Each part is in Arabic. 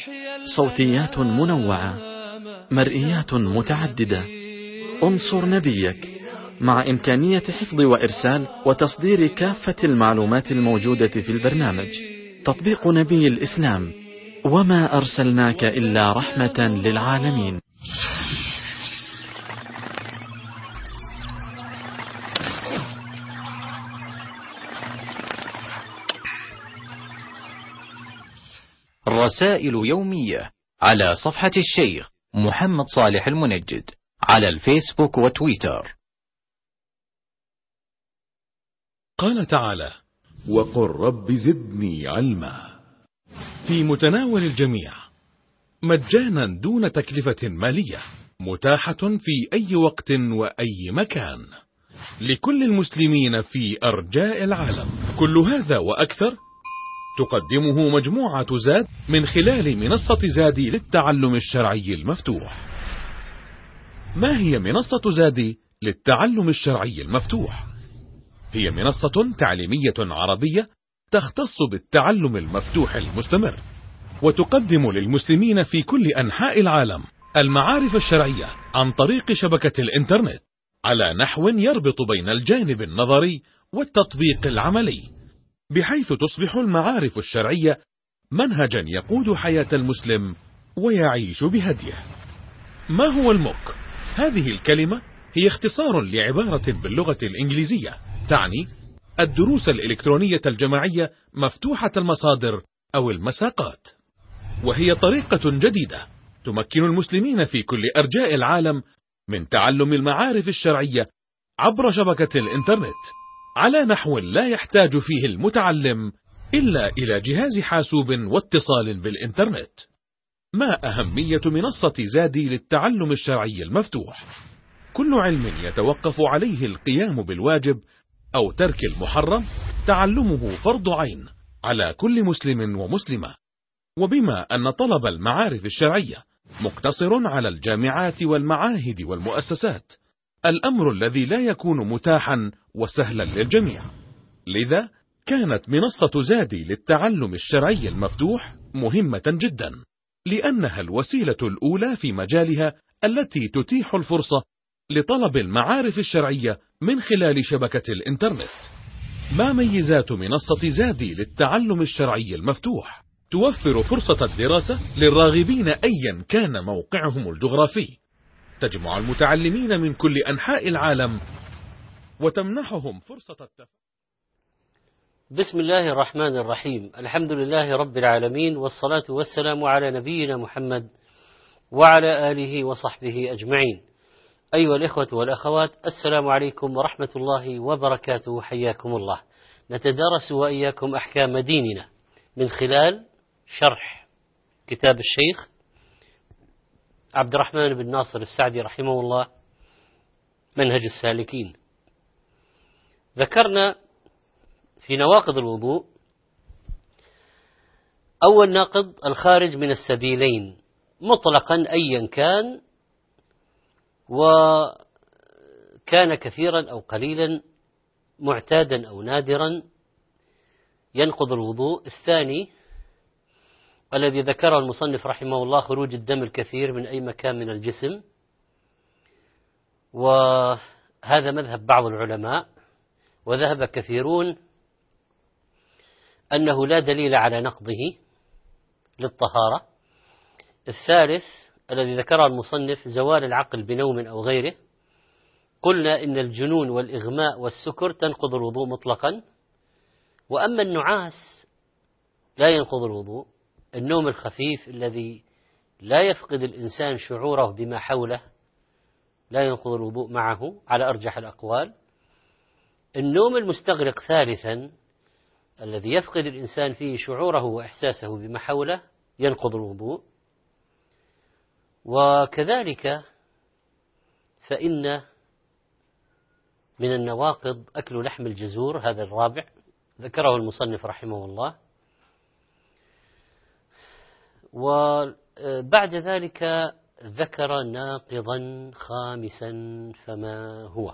صوتيات منوعة، مرئيات متعددة. انصر نبيك، مع إمكانية حفظ وإرسال وتصدير كافة المعلومات الموجودة في البرنامج. تطبيق نبي الإسلام، وما أرسلناك إلا رحمة للعالمين. رسائل يومية على صفحة الشيخ محمد صالح المنجد على الفيسبوك وتويتر. قال تعالى: وقل رب زدني علما، في متناول الجميع، مجانا دون تكلفة مالية، متاحة في أي وقت وأي مكان، لكل المسلمين في أرجاء العالم. كل هذا وأكثر تقدمه مجموعة زاد من خلال منصة زادي للتعلم الشرعي المفتوح. ما هي منصة زادي للتعلم الشرعي المفتوح؟ هي منصة تعليمية عربية تختص بالتعلم المفتوح المستمر، وتقدم للمسلمين في كل أنحاء العالم المعارف الشرعية عن طريق شبكة الإنترنت، على نحو يربط بين الجانب النظري والتطبيق العملي، بحيث تصبح المعارف الشرعية منهجا يقود حياة المسلم ويعيش بهديه. ما هو الموك؟ هذه الكلمة هي اختصار لعبارة باللغة الإنجليزية تعني الدروس الإلكترونية الجماعية مفتوحة المصادر أو المساقات، وهي طريقة جديدة تمكن المسلمين في كل أرجاء العالم من تعلم المعارف الشرعية عبر شبكة الإنترنت، على نحو لا يحتاج فيه المتعلم إلا إلى جهاز حاسوب واتصال بالإنترنت. ما أهمية منصة زادي للتعلم الشرعي المفتوح؟ كل علم يتوقف عليه القيام بالواجب أو ترك المحرم تعلمه فرض عين على كل مسلم ومسلمة. وبما أن طلب المعارف الشرعية مقتصر على الجامعات والمعاهد والمؤسسات، الأمر الذي لا يكون متاحا وسهلا للجميع، لذا كانت منصة زادي للتعلم الشرعي المفتوح مهمة جدا، لأنها الوسيلة الأولى في مجالها التي تتيح الفرصة لطلب المعارف الشرعية من خلال شبكة الإنترنت. ما ميزات منصة زادي للتعلم الشرعي المفتوح؟ توفر فرصة الدراسة للراغبين أيا كان موقعهم الجغرافي، تجمع المتعلمين من كل أنحاء العالم، وتمنحهم فرصة بسم الله الرحمن الرحيم. الحمد لله رب العالمين، والصلاة والسلام على نبينا محمد وعلى آله وصحبه أجمعين. أيها الإخوة والأخوات، السلام عليكم ورحمة الله وبركاته، حياكم الله. نتدارس وإياكم أحكام ديننا من خلال شرح كتاب الشيخ عبد الرحمن بن ناصر السعدي رحمه الله، منهج السالكين. ذكرنا في نواقض الوضوء أول ناقض الخارج من السبيلين مطلقا أيا كان، وكان كثيرا أو قليلا، معتادا أو نادرا، ينقض الوضوء. الثاني الذي ذكره المصنف رحمه الله خروج الدم الكثير من أي مكان من الجسم، وهذا مذهب بعض العلماء، وذهب كثيرون أنه لا دليل على نقضه للطهارة. الثالث الذي ذكره المصنف زوال العقل بنوم أو غيره، قلنا إن الجنون والإغماء والسكر تنقض الوضوء مطلقا، وأما النعاس لا ينقض الوضوء. النوم الخفيف الذي لا يفقد الإنسان شعوره بما حوله لا ينقض الوضوء معه على أرجح الأقوال. النوم المستغرق ثالثا الذي يفقد الإنسان فيه شعوره وإحساسه بما حوله ينقض الوضوء. وكذلك فإن من النواقض أكل لحم الجزور، هذا الرابع ذكره المصنف رحمه الله. وبعد ذلك ذكر ناقضا خامسا، فما هو؟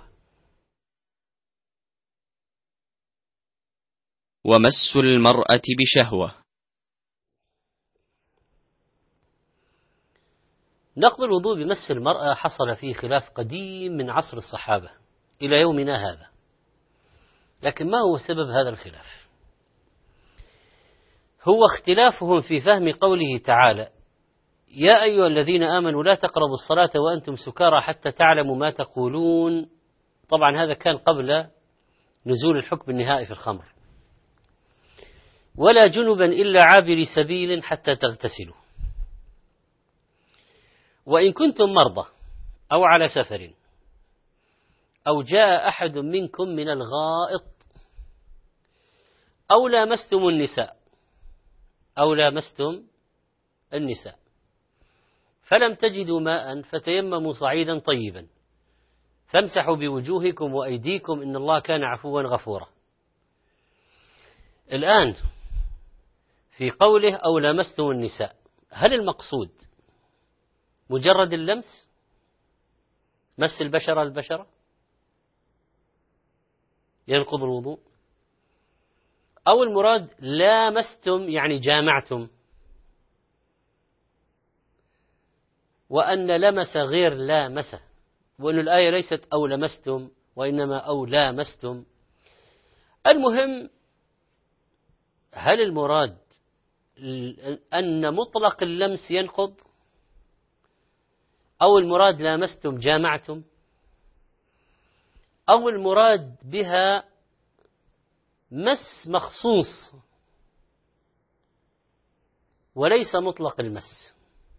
ومس المرأة بشهوة. نقض الوضوء بمس المرأة حصل فيه خلاف قديم من عصر الصحابة إلى يومنا هذا، لكن ما هو سبب هذا الخلاف؟ هو اختلافهم في فهم قوله تعالى: يا أيها الذين آمنوا لا تقربوا الصلاة وأنتم سكارى حتى تعلموا ما تقولون. طبعا هذا كان قبل نزول الحكم النهائي في الخمر. ولا جنبا إلا عابري سبيل حتى تغتسلوا، وإن كنتم مرضى أو على سفر أو جاء أحد منكم من الغائط أو لامستم النساء فلم تجدوا ماء فتيمموا صعيدا طيبا فامسحوا بوجوهكم وأيديكم إن الله كان عفوا غفورا. الآن في قوله أو لامستم النساء، هل المقصود مجرد اللمس، مس البشرة ينقض الوضوء، أو المراد لامستم يعني جامعتم، وأن لمس غير لامس، وأن الآية ليست أو لمستم وإنما أو لامستم. المهم، هل المراد أن مطلق اللمس ينقض، أو المراد لامستم جامعتم، أو المراد بها مس مخصوص وليس مطلق المس؟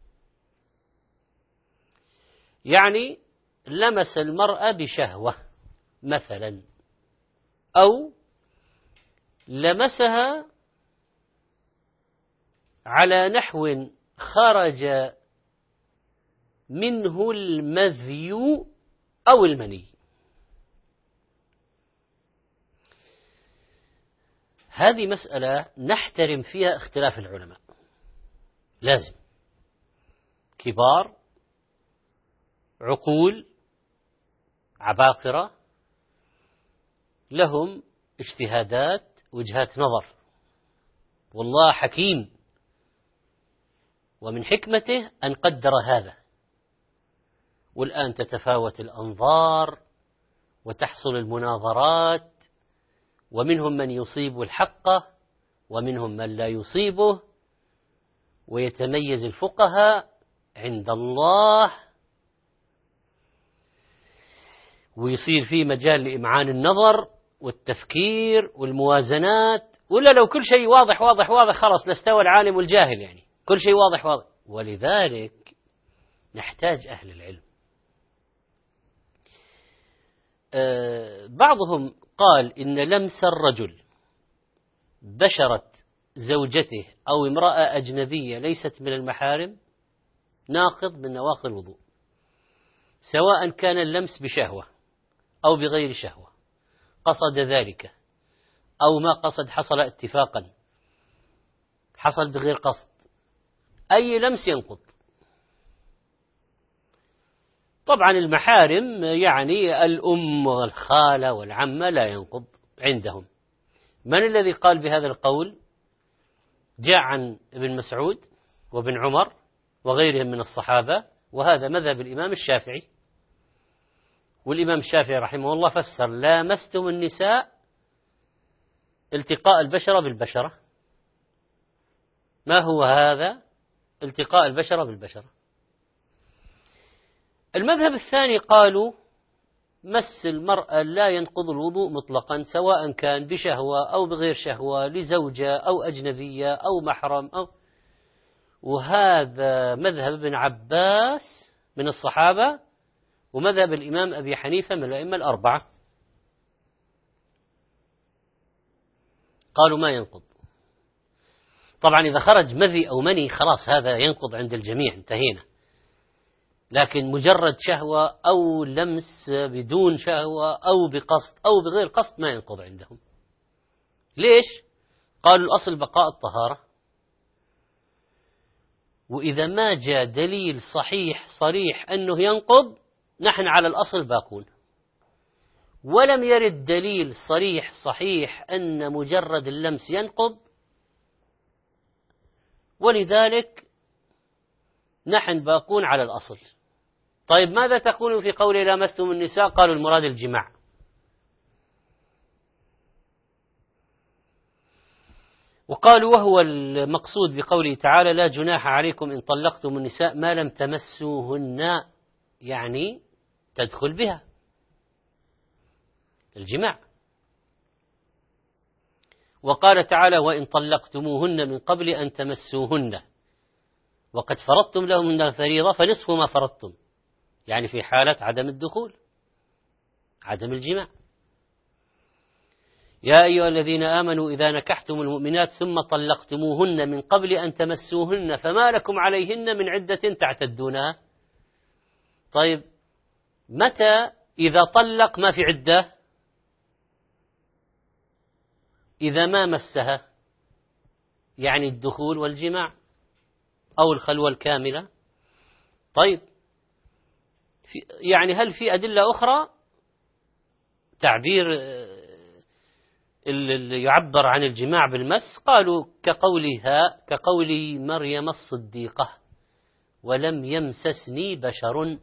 يعني لمس المرأة بشهوة مثلا، أو لمسها على نحو خرج منه المذي أو المني. هذه مسألة نحترم فيها اختلاف العلماء، لازم كبار عقول عباقرة لهم اجتهادات وجهات نظر، والله حكيم ومن حكمته أن قدر هذا. والآن تتفاوت الأنظار وتحصل المناظرات، ومنهم من يصيب الحق ومنهم من لا يصيبه، ويتميز الفقهاء عند الله، ويصير في مجال لإمعان النظر والتفكير والموازنات. ولا لو كل شيء واضح واضح واضح خلاص نستوى العالم والجاهل، يعني كل شيء واضح واضح. ولذلك نحتاج أهل العلم. بعضهم قال إن لمس الرجل بشرة زوجته أو امرأة أجنبية ليست من المحارم ناقض من نواقض الوضوء، سواء كان اللمس بشهوة أو بغير شهوة، قصد ذلك أو ما قصد، حصل اتفاقا، حصل بغير قصد، أي لمس ينقض. طبعا المحارم يعني الأم والخالة والعمة لا ينقض عندهم. من الذي قال بهذا القول؟ جاء عن ابن مسعود وابن عمر وغيرهم من الصحابة، وهذا مذهب الإمام الشافعي. والإمام الشافعي رحمه الله فسر لامستم النساء التقاء البشرة بالبشرة. ما هو هذا التقاء البشرة بالبشرة؟ المذهب الثاني قالوا مس المرأة لا ينقض الوضوء مطلقا، سواء كان بشهوة أو بغير شهوة، لزوجة أو أجنبية أو محرم وهذا مذهب ابن عباس من الصحابة، ومذهب الإمام أبي حنيفة من الأئمة الأربعة، قالوا ما ينقض. طبعا إذا خرج مذي أو مني خلاص هذا ينقض عند الجميع، انتهينا. لكن مجرد شهوة أو لمس بدون شهوة أو بقصد أو بغير قصد ما ينقض عندهم. ليش؟ قالوا الأصل بقاء الطهارة، وإذا ما جاء دليل صحيح صريح أنه ينقض نحن على الأصل باقون. ولم يرد دليل صريح صحيح أن مجرد اللمس ينقض، ولذلك نحن باقون على الأصل. طيب ماذا تقول في قول لامستم النساء؟ قالوا المراد الجماع. وقالوا وهو المقصود بقوله تعالى لا جناح عليكم إن طلقتم النساء ما لم تمسوهن، يعني تدخل بها الجماع. وقال تعالى وإن طلقتموهن من قبل أن تمسوهن وقد فرضتم لهن الفريضة فنصف ما فرضتم، يعني في حالة عدم الدخول، عدم الجماع. يا أيها الذين آمنوا إذا نكحتم المؤمنات ثم طلقتموهن من قبل أن تمسوهن فما لكم عليهن من عدة تعتدونها. طيب متى إذا طلق ما في عدة؟ إذا ما مسها، يعني الدخول والجماع أو الخلوة الكاملة. طيب يعني هل في أدلة أخرى تعبير اللي يعبر عن الجماع بالمس؟ قالوا كقول مريم الصديقة ولم يمسسني بشر.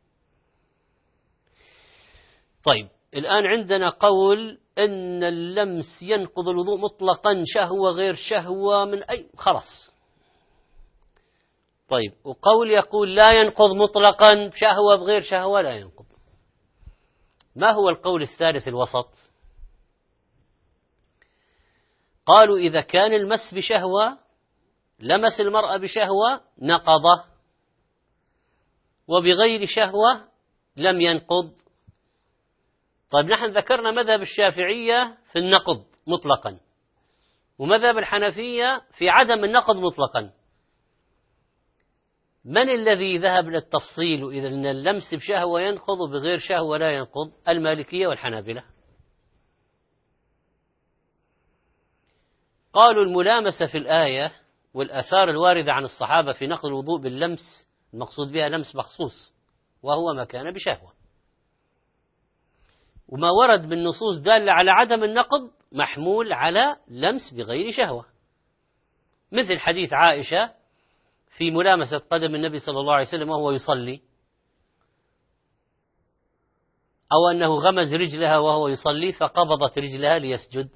طيب الآن عندنا قول أن اللمس ينقض الوضوء مطلقا، شهوة غير شهوة من أي خلاص. طيب وقول يقول لا ينقض مطلقا، شهوة بغير شهوة لا ينقض. ما هو القول الثالث الوسط؟ قالوا إذا كان المس بشهوة، لمس المرأة بشهوة نقضه، وبغير شهوة لم ينقض. طيب نحن ذكرنا مذهب الشافعية في النقض مطلقا، ومذهب الحنفية في عدم النقض مطلقا. من الذي ذهب للتفصيل إذا أن اللمس بشهوة ينقض وبغير شهوة لا ينقض؟ المالكية والحنابلة. قالوا الملامسة في الآية والآثار الواردة عن الصحابة في نقض الوضوء باللمس المقصود بها لمس مخصوص وهو ما كان بشهوة، وما ورد بالنصوص دالة على عدم النقض محمول على لمس بغير شهوة، مثل حديث عائشة في ملامسة قدم النبي صلى الله عليه وسلم وهو يصلي، أو أنه غمز رجلها وهو يصلي فقبضت رجلها ليسجد.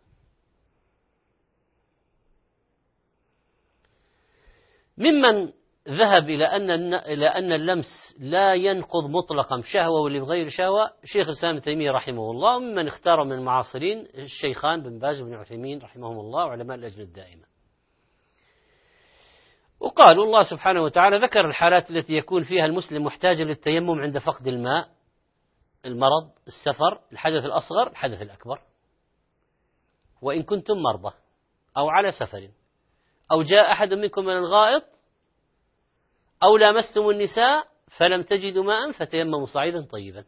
ممن ذهب إلى أن اللمس لا ينقض مطلقا بشهوة واللي بغير شهوة شيخ الإسلام ابن تيمية رحمه الله، وممن اختار من المعاصرين الشيخان بن باز وابن عثيمين رحمهم الله وعلماء اللجنة الدائمة. وقالوا الله سبحانه وتعالى ذكر الحالات التي يكون فيها المسلم محتاجا للتيمم عند فقد الماء، المرض، السفر، الحدث الأصغر، الحدث الأكبر. وإن كنتم مرضى أو على سفر أو جاء أحد منكم من الغائط أو لامستم النساء فلم تجدوا ماء فتيمموا صعيدا طيبا.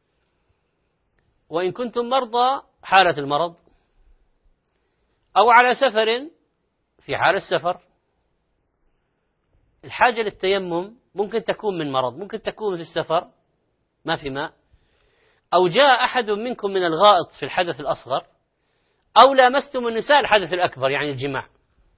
وإن كنتم مرضى حالة المرض أو على سفر في حال السفر. الحاجة للتيمم ممكن تكون من مرض، ممكن تكون في السفر ما في ماء، أو جاء أحد منكم من الغائط في الحدث الأصغر، أو لامستم النساء الحدث الأكبر يعني الجماع.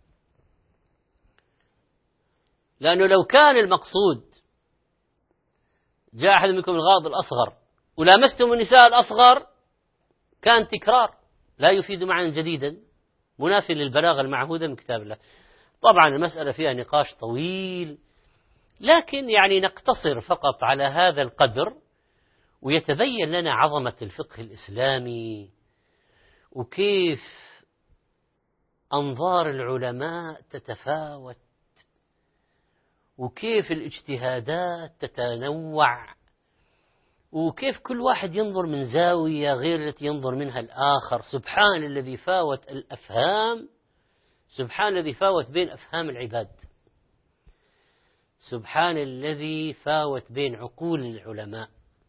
لأنه لو كان المقصود جاء أحد منكم من الغائط الأصغر ولامستم النساء الأصغر كان تكرار لا يفيد معنى جديدا منافي للبلاغة المعهودة من كتاب الله. طبعا المسألة فيها نقاش طويل، لكن يعني نقتصر فقط على هذا القدر ويتبين لنا عظمة الفقه الإسلامي وكيف أنظار العلماء تتفاوت وكيف الاجتهادات تتنوع وكيف كل واحد ينظر من زاوية غير التي ينظر منها الآخر. سبحان الذي فاوت الأفهام، سبحان الذي فاوت بين أفهام العباد، سبحان الذي فاوت بين عقول العلماء،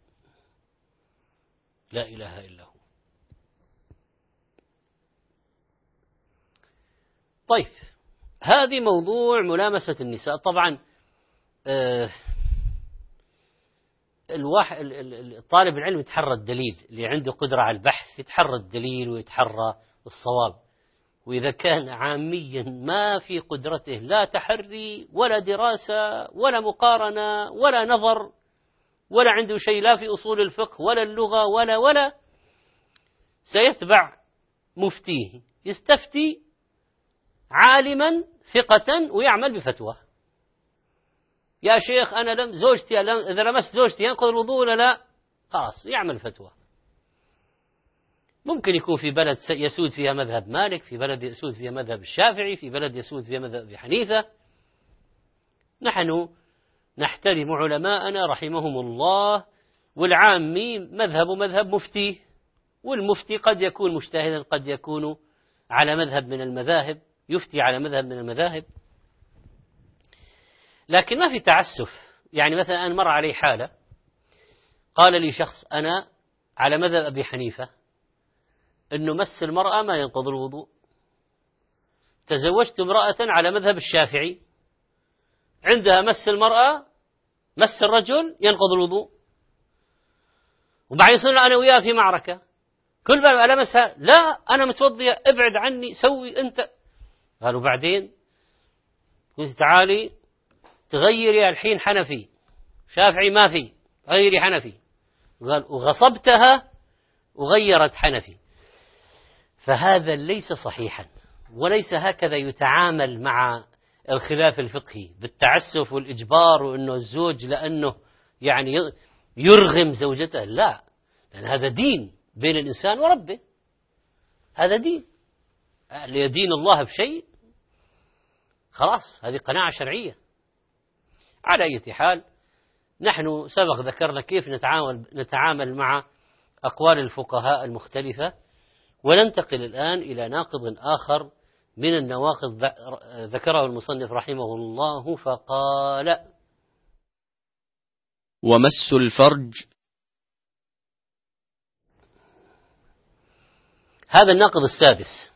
لا إله إلا هو. طيب هذه موضوع ملامسة النساء. طبعا طالب العلم يتحرى الدليل، اللي عنده قدرة على البحث يتحرى الدليل ويتحرى الصواب، وإذا كان عاميا ما في قدرته لا تحري ولا دراسة ولا مقارنة ولا نظر ولا عنده شيء لا في أصول الفقه ولا اللغة ولا سيتبع مفتيه، يستفتي عالما ثقة ويعمل بفتوى. يا شيخ أنا إذا لمست زوجتي ينقض الوضوء ولا لا؟ خلاص يعمل فتوى. ممكن يكون في بلد يسود فيها مذهب مالك، في بلد يسود فيها مذهب الشافعي، في بلد يسود فيها مذهب أبي حنيفة. نحن نحترم علماءنا رحمهم الله، والعامي مذهب مفتيه، والمفتي قد يكون مجتهدا، قد يكون على مذهب من المذاهب، يفتي على مذهب من المذاهب، لكن ما في تعسف. يعني مثلا أنا مر علي حالة قال لي شخص أنا على مذهب أبي حنيفة أنه مس المرأة ما ينقض الوضوء، تزوجت امرأة على مذهب الشافعي عندها مس المرأة مس الرجل ينقض الوضوء، وبعدين صرنا أنا وياه في معركة، كل ما ألمسها لا أنا متوضية ابعد عني سوي أنت. قالوا بعدين قلت تعالي تغيري الحين حنفي، شافعي ما في، غيري حنفي. قال وغصبتها وغيرت حنفي. فهذا ليس صحيحا، وليس هكذا يتعامل مع الخلاف الفقهي بالتعسف والإجبار، وأنه الزوج لأنه يعني يرغم زوجته، لا، لأن هذا دين بين الإنسان وربه، هذا دين. ليدين الله بشيء خلاص، هذه قناعة شرعية. على أي حال نحن سبق ذكرنا كيف نتعامل مع أقوال الفقهاء المختلفة، وننتقل الآن إلى ناقض آخر من النواقض ذكره المصنف رحمه الله فقال: ومس الفرج. هذا الناقض السادس.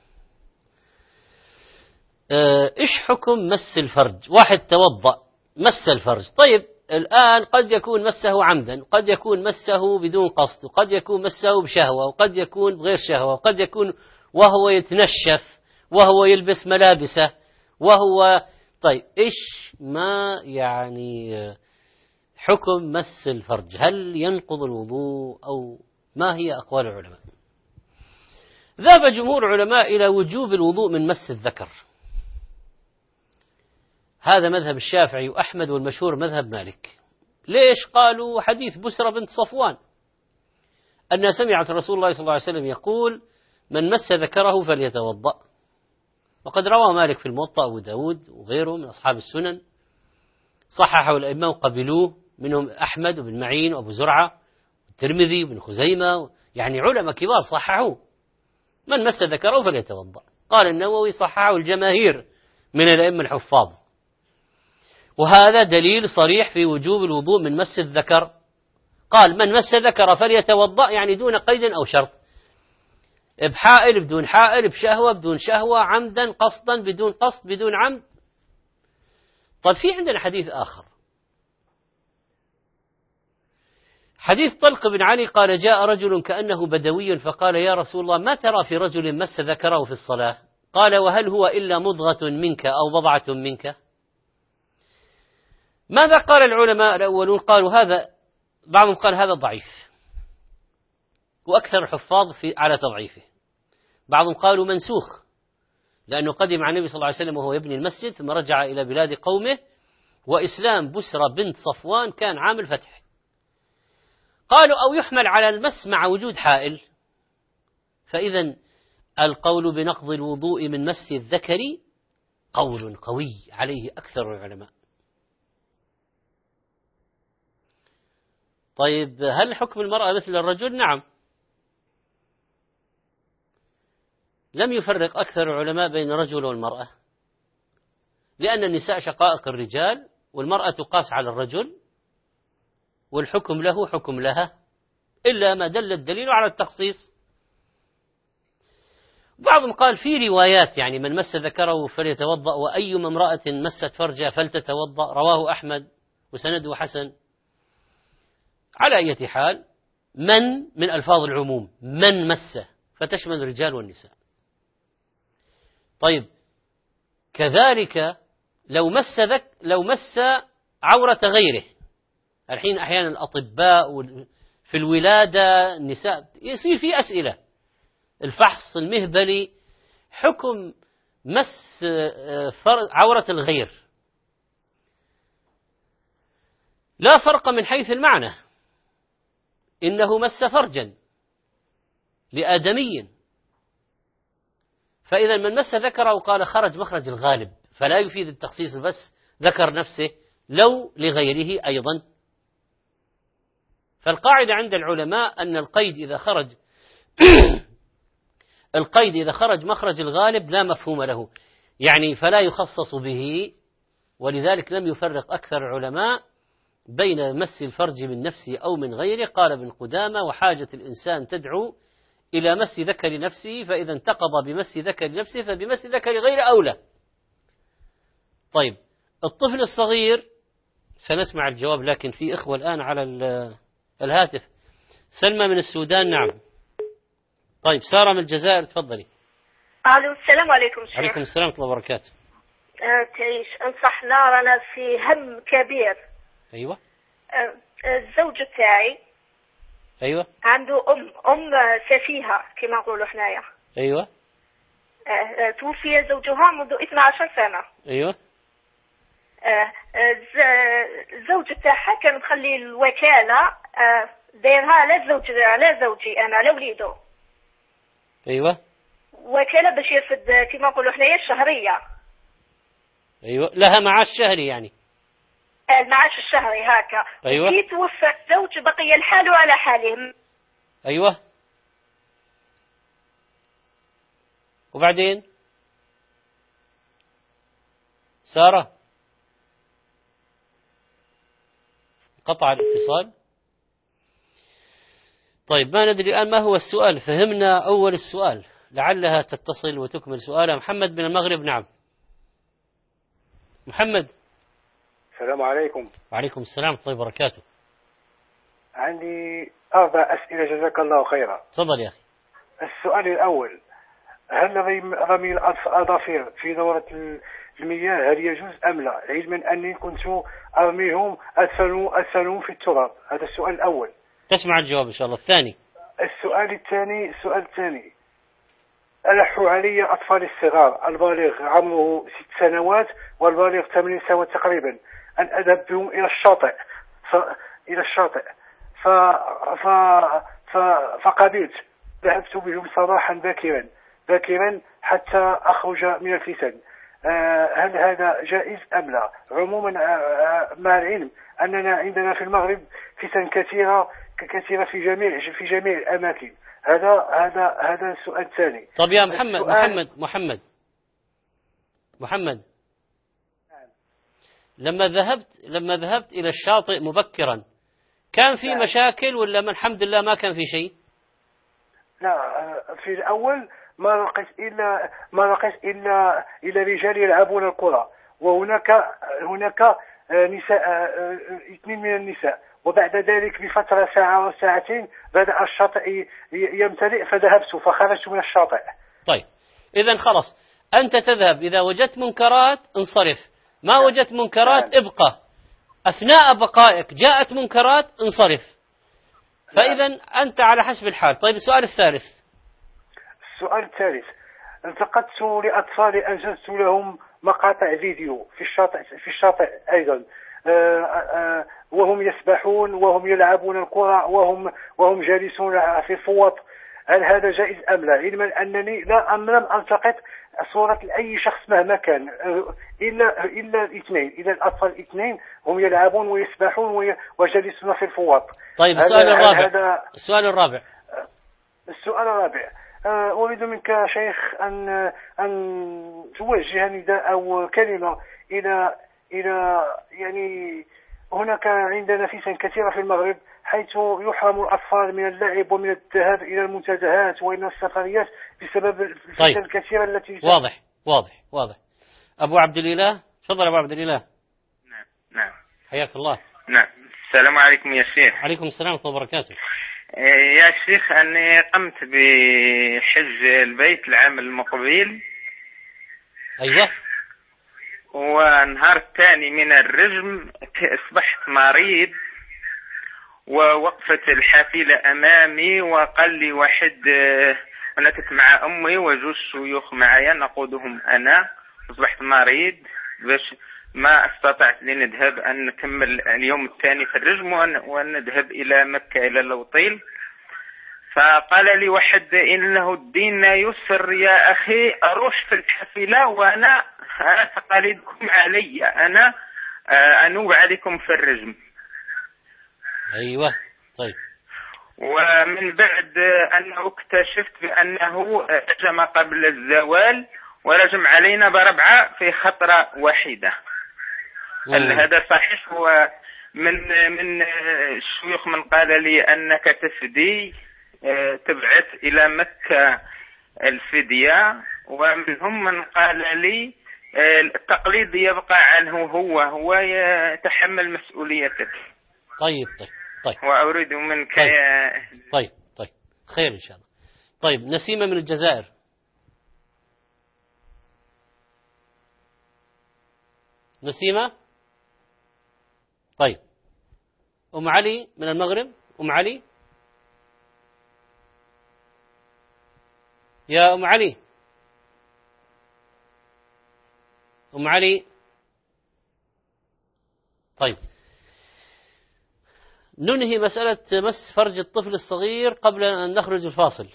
إيش حكم مس الفرج؟ واحد توضأ مس الفرج، طيب الآن قد يكون مسه عمدا، قد يكون مسه بدون قصد، وقد يكون مسه بشهوة، وقد يكون بغير شهوة، وقد يكون وهو يتنشف، وهو يلبس ملابسه، وهو طيب إيش ما يعني حكم مس الفرج؟ هل ينقض الوضوء أو ما هي أقوال العلماء؟ ذهب جمهور العلماء إلى وجوب الوضوء من مس الذكر، هذا مذهب الشافعي وأحمد، والمشهور مذهب مالك. ليش؟ قالوا حديث بسرة بنت صفوان أنها سمعت رسول الله صلى الله عليه وسلم يقول: من مس ذكره فليتوضأ. وقد روى مالك في الموطأ أبو داود وغيره من أصحاب السنن، صححه الأئمة وقبلوه، منهم أحمد وابن معين وأبو زرعة والترمذي وابن خزيمة، يعني علماء كبار صححوه: من مس ذكره فليتوضأ. قال النووي: صححه الجماهير من الأئمة الحفاظ. وهذا دليل صريح في وجوب الوضوء من مس الذكر. قال: من مس ذكر فليتوضأ، يعني دون قيد أو شرط، بحائل بدون حائل، بشهوة بدون شهوة، عمدا قصدا بدون قصد بدون عمد. طيب في عندنا حديث آخر، حديث طلق بن علي قال: جاء رجل كأنه بدوي فقال: يا رسول الله، ما ترى في رجل مس ذكره في الصلاة؟ قال: وهل هو إلا مضغة منك أو بضعة منك؟ ماذا قال العلماء الأولون؟ قالوا هذا، بعضهم قال هذا ضعيف، وأكثر الحفاظ على تضعيفه. بعضهم قالوا منسوخ، لأنه قدم على النبي صلى الله عليه وسلم وهو يبني المسجد، ثم رجع إلى بلاد قومه، وإسلام بسرة بنت صفوان كان عام الفتح. قالوا أو يحمل على المس مع وجود حائل. فإذا القول بنقض الوضوء من مس الذكر قول قوي عليه أكثر العلماء. طيب هل حكم المرأة مثل الرجل؟ نعم، لم يفرق أكثر العلماء بين الرجل والمرأة، لأن النساء شقائق الرجال، والمرأة تقاس على الرجل، والحكم له حكم لها، إلا ما دل الدليل على التخصيص. بعضهم قال في روايات، يعني من مس ذكره فليتوضأ، وأيما امرأة مست فرجها فلتتوضأ، رواه أحمد وسنده حسن. على أي حال من ألفاظ العموم، من مس، فتشمل الرجال والنساء. طيب كذلك لو مس عورة غيره، الحين أحيانا الأطباء في الولادة النساء يصير في أسئلة، الفحص المهبلي، حكم مس عورة الغير لا فرق من حيث المعنى، إنه مس فرجا لآدمي، فإذا من مس ذكره قال خرج مخرج الغالب، فلا يفيد التخصيص بس ذكر نفسه لو لغيره أيضا. فالقاعدة عند العلماء أن القيد إذا خرج مخرج الغالب لا مفهوم له، يعني فلا يخصص به. ولذلك لم يفرق أكثر العلماء بين مس الفرج من نفسه أو من غيره. قال ابن قدامة: وحاجة الإنسان تدعو إلى مس ذكر نفسه، فإذا انتقض بمس ذكر نفسه فبمس ذكر غير أولى. طيب الطفل الصغير سنسمع الجواب، لكن في إخوة الآن على الهاتف. سلمى من السودان. نعم. طيب سارة من الجزائر، تفضلي. الو، السلام عليكم شيخ. عليكم السلام ورحمة الله وبركاته. تعيش، انصحنا، رانا في هم كبير. أيوة. الزوج تاعي أيوة عنده ام سفيهة كما نقولوا حنايا. أيوة. توفي زوجها منذ 12 سنة. أيوة. الزوج تاعها كان مخلي الوكالة دايرها على زوجي انا على وليدو. أيوة. وكالة باش يرفد كما نقولوا حنايا الشهرية. أيوة، لها معاش شهري يعني. المعاش الشهري هكا. أيوة. كي توفى الزوج بقي الحال على حاله. أيوة. وبعدين سارة قطع الاتصال. طيب ما ندري الآن ما هو السؤال، فهمنا أول السؤال، لعلها تتصل وتكمل سؤالها. محمد من المغرب. نعم محمد. السلام عليكم. وعليكم السلام ورحمة الله وبركاته. عندي 4 أسئلة جزاك الله خيرا. تفضل يا أخي. السؤال الأول: هل رمي الأظافر في دورة المياه هل يجوز أم لا، علما أني كنت أرميهم أدفنهم في التراب؟ هذا السؤال الأول. تسمع الجواب إن شاء الله. الثاني: السؤال الثاني: ألح علي أطفالي الصغار، البالغ عمره 6 سنوات والبالغ 8 سنوات تقريبا، أن أذهب بهم إلى الشاطئ فقبلت. ذهبت بهم صباحا باكرا حتى أخرج من الفتن. هل هذا جائز أم لا؟ عموما مع العلم أننا عندنا في المغرب فتن كثيرة في جميع الأماكن. هذا السؤال الثاني. طب يا محمد لما ذهبت إلى الشاطئ مبكرا كان في مشاكل ولا من الحمد لله ما كان في شيء؟ لا، في الأول ما لقيت إلا رجال يلعبون الكرة، وهناك نساء 2 من النساء. وبعد ذلك بفترة ساعة وساعتين بدأ الشاطئ يمتلئ فخرجت من الشاطئ. طيب إذن خلاص، أنت تذهب إذا وجدت منكرات انصرف، ما وجدت منكرات ابقى. أثناء بقائك جاءت منكرات انصرف. فإذا أنت على حسب الحال. طيب السؤال الثالث. التقطت لأطفال أنجزت لهم مقاطع فيديو في الشاطئ أيضا، وهم يسبحون وهم يلعبون الكرة وهم جالسون في الفوط. هل هذا جائز أم لا، علما أنني لم ألتقط صورة لأي شخص مهما كان إلا الأطفال 2 هم يلعبون ويسبحون وجالسون في الفوط. طيب السؤال الرابع. أريد منك شيخ أن توجه نداء أو كلمة إلى يعني هناك عندنا فتن كثيرة في المغرب، حيث يحرم الأطفال من اللعب ومن الذهاب إلى المنتزهات وإلى السفريات بسبب الفتن الكثيرة التي واضح. أبو عبد الإله، تفضل أبو عبد الإله. نعم حياك الله. نعم. السلام عليكم يا شيخ. عليكم السلام ورحمة الله وبركاته. يا شيخ، أني قمت بحج البيت العام المقبل، أيوة. ونهار الثاني من الرجم أصبحت مريض، ووقفت الحافلة أمامي وقال لي واحد، أنا كنت مع أمي وجوز شيوخ معايا نقودهم أنا، أصبحت مريض باش ما استطعت لنذهب أن نكمل اليوم الثاني في الرجم ونذهب إلى مكة إلى الوطيل. فقال لي واحد إنه الدين يسر يا أخي، أروح في الحافلة وأنا تقاليدكم علي، أنا أنوب عليكم في الرجم. أيوة. طيب. ومن بعد أنه اكتشفت بأنه رجم قبل الزوال ورجم علينا ب4 في خطرة واحدة. هل هذا صحيح؟ ومن الشيوخ من قال لي أنك تفدي، تبعث إلى مكة الفدية، ومنهم من قال لي التقليد يبقى عنه، هو يتحمل مسؤوليتك. طيب. وأريد منك طيب خير إن شاء الله. طيب، نسيمة من الجزائر. نسيمة. طيب، أم علي من المغرب. أم علي، يا أم علي. أم علي. طيب، ننهي مسألة مس فرج الطفل الصغير قبل أن نخرج الفاصل.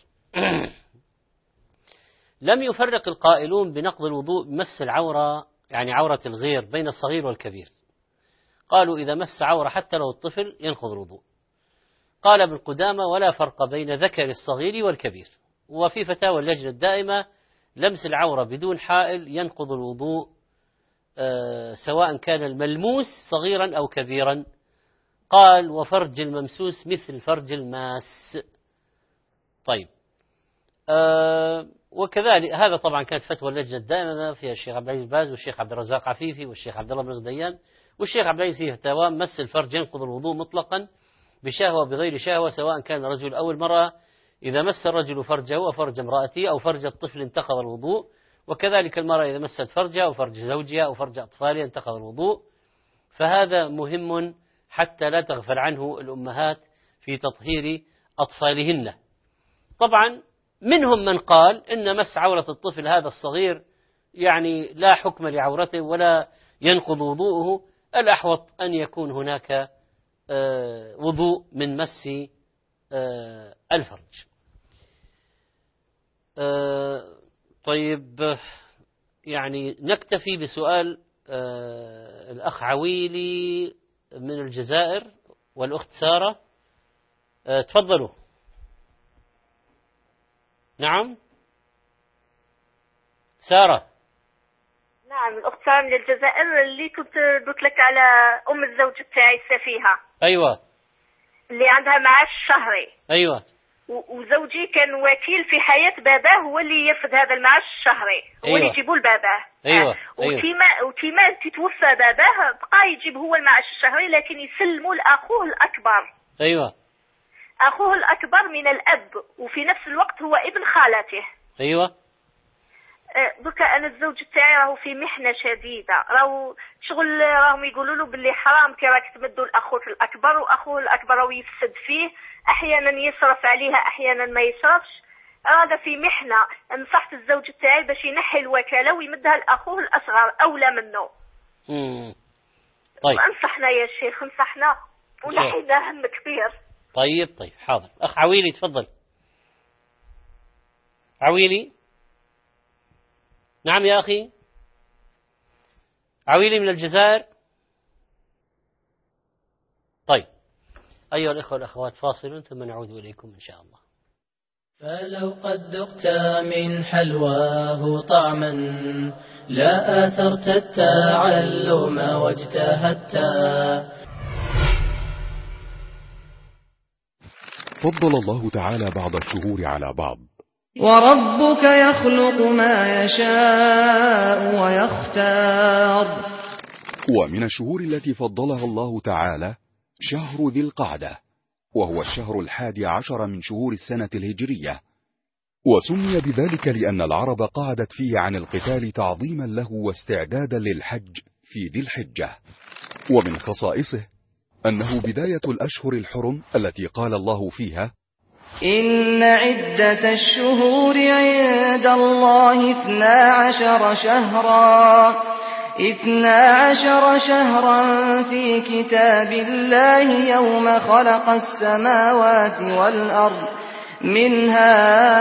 لم يفرق القائلون بنقض الوضوء بمس العورة، يعني عورة الغير، بين الصغير والكبير. قالوا إذا مس عورة حتى لو الطفل ينقض الوضوء. قال ابن قدامة ولا فرق بين ذكر الصغير والكبير. وفي فتاوى اللجنة الدائمة لمس العورة بدون حائل ينقض الوضوء، سواء كان الملموس صغيرا أو كبيرا. قال وفرج الممسوس مثل فرج الماس. طيب، وكذلك هذا طبعا كانت فتوى اللجنة الدائمة فيها الشيخ عبد العزيز باز والشيخ عبد الرزاق عفيفي والشيخ عبد الله بن غديان والشيخ عبد العزيز فيه فتاوى مس الفرج ينقض الوضوء مطلقا بشهوة بغير شهوة، سواء كان الرجل أو المرأة. إذا مس الرجل فرجه أو فرج امرأته أو فرج الطفل انتقض الوضوء، وكذلك المرأة إذا مست فرجها أو فرج زوجها أو فرج أطفالها انتقض الوضوء. فهذا مهم حتى لا تغفل عنه الأمهات في تطهير أطفالهن. طبعا منهم من قال إن مس عورة الطفل هذا الصغير يعني لا حكم لعورته ولا ينقض وضوءه، الأحوط أن يكون هناك وضوء من مس الفرج. طيب، يعني نكتفي بسؤال الأخ عويلي من الجزائر والأخت سارة. تفضلوا. نعم سارة. نعم، الأخت سارة من الجزائر، اللي كنت قلت لك على أم الزوج تاعي السفيهة. أيوة. اللي عندها معاش شهري. أيوة. وزوجي كان وكيل في حياة باباه، هو اللي يرفد هذا المعاش الشهري، هو اللي يجيبوه لباباه. أيوة. وتيما تتوفى باباه، بقى يجيب هو المعاش الشهري، لكن يسلموا لأخوه الأكبر. أيوة. أخوه الأكبر من الأب، وفي نفس الوقت هو ابن خالته. أيوة. دوكا أنا الزوج تاعي راهو في محنة شديدة، راهو شغل، راهم يقولوا له باللي حرام كي راك تمدوا لأخوك الأكبر، وأخوه الأكبر راهو يفسد فيه، أحيانا يصرف عليها أحيانا ما يصرفش. هذا في محنة. نصحت الزوج تاعي باش ينحي الوكالة ويمدها لأخوه الأصغر أولى منه. طيب، انصحنا يا شيخ، انصحنا ونحينا هم كبير. طيب حاضر. أخ عويلي تفضل. عويلي. نعم يا أخي عويلي من الجزائر. طيب، أيها الإخوة والأخوات، فاصل ثم نعود إليكم إن شاء الله. فلو قد ذقت من حلواه طعما لا آثرت التعلم واجتهدت. فضل الله تعالى بعض الشهور على بعض. وربك يخلق ما يشاء ويختار. ومن الشهور التي فضلها الله تعالى شهر ذي القعدة، وهو الشهر 11 من شهور السنة الهجرية، وسمي بذلك لأن العرب قعدت فيه عن القتال تعظيما له واستعدادا للحج في ذي الحجة. ومن خصائصه أنه بداية الأشهر الحرم التي قال الله فيها: إن عدة الشهور عند الله 12 شهرا في كتاب الله يوم خلق السماوات والأرض منها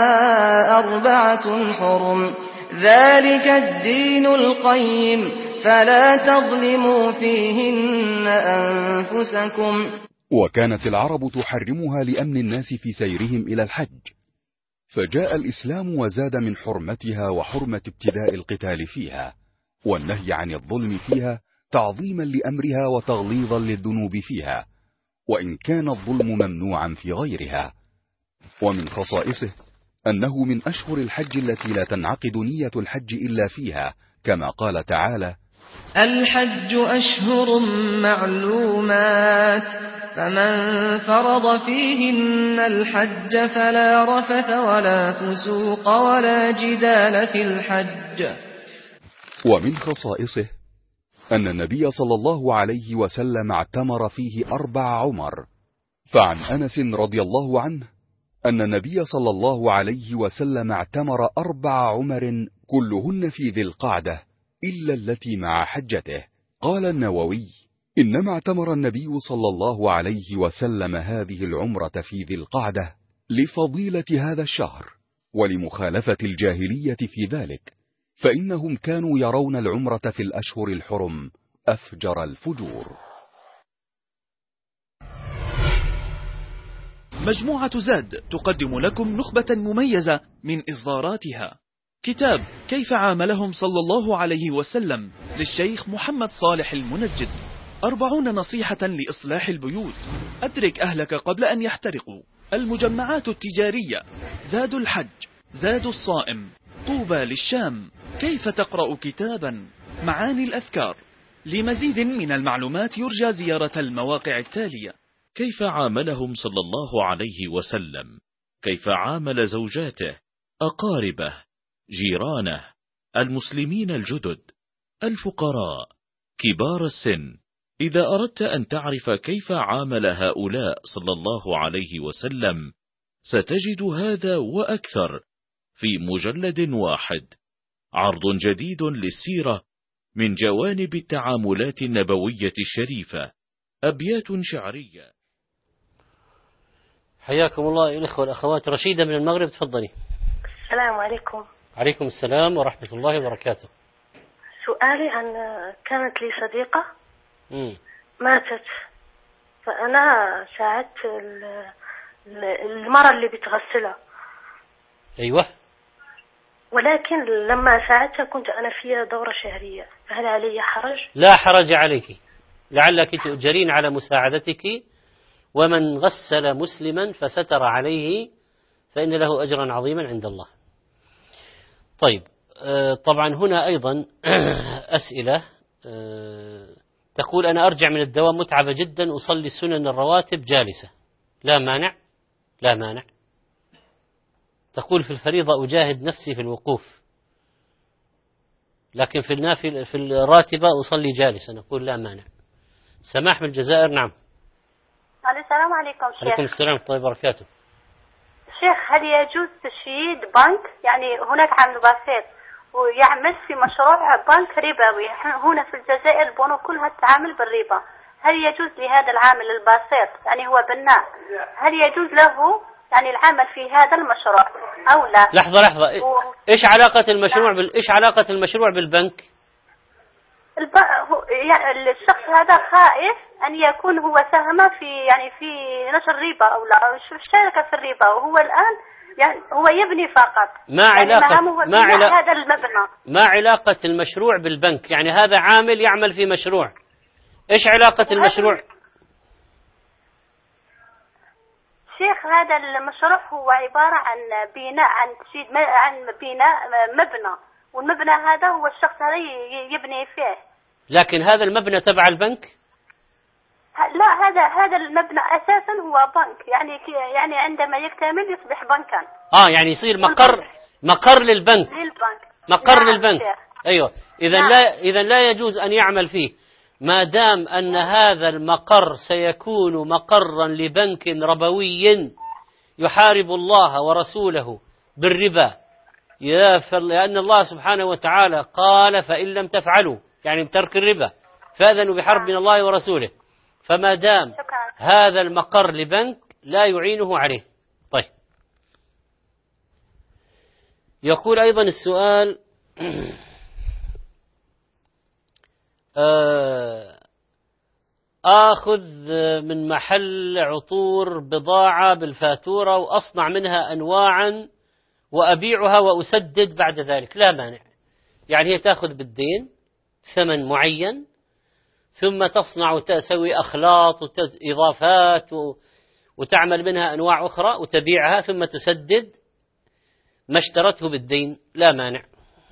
4 حرم ذلك الدين القيم فلا تظلموا فيهن أنفسكم. وكانت العرب تحرمها لأمن الناس في سيرهم إلى الحج، فجاء الإسلام وزاد من حرمتها وحرمة ابتداء القتال فيها والنهي عن الظلم فيها تعظيما لأمرها وتغليظا للذنوب فيها، وإن كان الظلم ممنوعا في غيرها. ومن خصائصه أنه من أشهر الحج التي لا تنعقد نية الحج إلا فيها، كما قال تعالى: الحج أشهر معلومات فمن فرض فيهن الحج فلا رفث ولا فسوق ولا جدال في الحج. ومن خصائصه أن النبي صلى الله عليه وسلم اعتمر فيه 4 عمر، فعن أنس رضي الله عنه أن النبي صلى الله عليه وسلم اعتمر 4 عمر كلهن في ذي القعدة إلا التي مع حجته. قال النووي: إنما اعتمر النبي صلى الله عليه وسلم هذه العمرة في ذي القعدة لفضيلة هذا الشهر ولمخالفة الجاهلية في ذلك، فإنهم كانوا يرون العمرة في الأشهر الحرم أفجر الفجور. مجموعة زاد تقدم لكم نخبة مميزة من إصداراتها. كتاب كيف عاملهم صلى الله عليه وسلم للشيخ محمد صالح المنجد، 40 نصيحة لإصلاح البيوت، أدرك أهلك قبل أن يحترقوا، المجمعات التجارية، زاد الحج، زاد الصائم، طوبى للشام، كيف تقرأ كتابا، معاني الأذكار. لمزيد من المعلومات يرجى زيارة المواقع التالية: كيف عاملهم صلى الله عليه وسلم، كيف عامل زوجاته، أقاربه، جيرانه، المسلمين الجدد، الفقراء، كبار السن. إذا أردت أن تعرف كيف عامل هؤلاء صلى الله عليه وسلم ستجد هذا وأكثر في مجلد واحد، عرض جديد للسيرة من جوانب التعاملات النبوية الشريفة، أبيات شعرية. حياكم الله الأخوة والأخوات. رشيدة من المغرب، تفضلي. السلام عليكم. عليكم السلام ورحمة الله وبركاته. سؤالي عن كانت لي صديقة ماتت، فأنا ساعدت المرأة اللي بتغسلها. أيوة. ولكن لما ساعدتها كنت أنا فيها دورة شهرية، فهل علي حرج؟ لا حرج عليك، لعلك تؤجرين على مساعدتك، ومن غسل مسلما فستر عليه فإن له أجرا عظيما عند الله. طيب، طبعا هنا أيضا أسئلة. تقول: أنا أرجع من الدوام متعبة جدا، أصلي السنن الرواتب جالسة، لا مانع، لا مانع. تقول: في الفريضة أجاهد نفسي في الوقوف، لكن في النافل في الراتبة أصلي جالسة، نقول لا مانع. سماح من الجزائر. نعم. السلام عليكم شيخ. عليكم السلام ورحمة الله وبركاته. شيخ، هل يجوز تشييد بنك؟ يعني هناك عامل بسيط ويعمل في مشروع بنك ربوي، هنا في الجزائر البنوك كلها تتعامل بالربا، هل يجوز لهذا العامل البسيط، يعني هو بناء، هل يجوز له يعني العمل في هذا المشروع أو لا؟ لحظة، إيش علاقة المشروع إيش علاقة المشروع بالبنك؟ يعني الشخص هذا خائف أن يكون هو ساهم في نشر الربا أو لا، الشركة في الربا، وهو الآن يعني هو يبني فقط. ما علاقة هذا المبنى؟ ما علاقة المشروع بالبنك؟ يعني هذا عامل يعمل في مشروع، إيش علاقة المشروع؟ شيخ، هذا المشروع هو عبارة عن بناء عن بناء مبنى، والمبنى هذا هو الشخص هذا يبني فيه. لكن هذا المبنى تبع البنك؟ لا، هذا المبنى أساسا هو بنك، يعني عندما يكتمل يصبح بنكا. يعني يصير مقر للبنك. مقر للبنك. أيوة. إذا لا يجوز أن يعمل فيه ما دام أن هذا المقر سيكون مقرا لبنك ربوي يحارب الله ورسوله بالربا، لأن الله سبحانه وتعالى قال فإن لم تفعلوا، يعني بترك الربا، فأذنوا بحرب من الله ورسوله. فما دام هذا المقر لبنك لا يعينه عليه. طيب، يقول أيضا السؤال: آخذ من محل عطور بضاعة بالفاتورة وأصنع منها أنواعا وأبيعها وأسدد بعد ذلك، لا مانع. يعني هي تأخذ بالدين ثمن معين، ثم تصنع وتسوي أخلاط وإضافات وتعمل منها أنواع أخرى وتبيعها، ثم تسدد ما اشترته بالدين، لا مانع.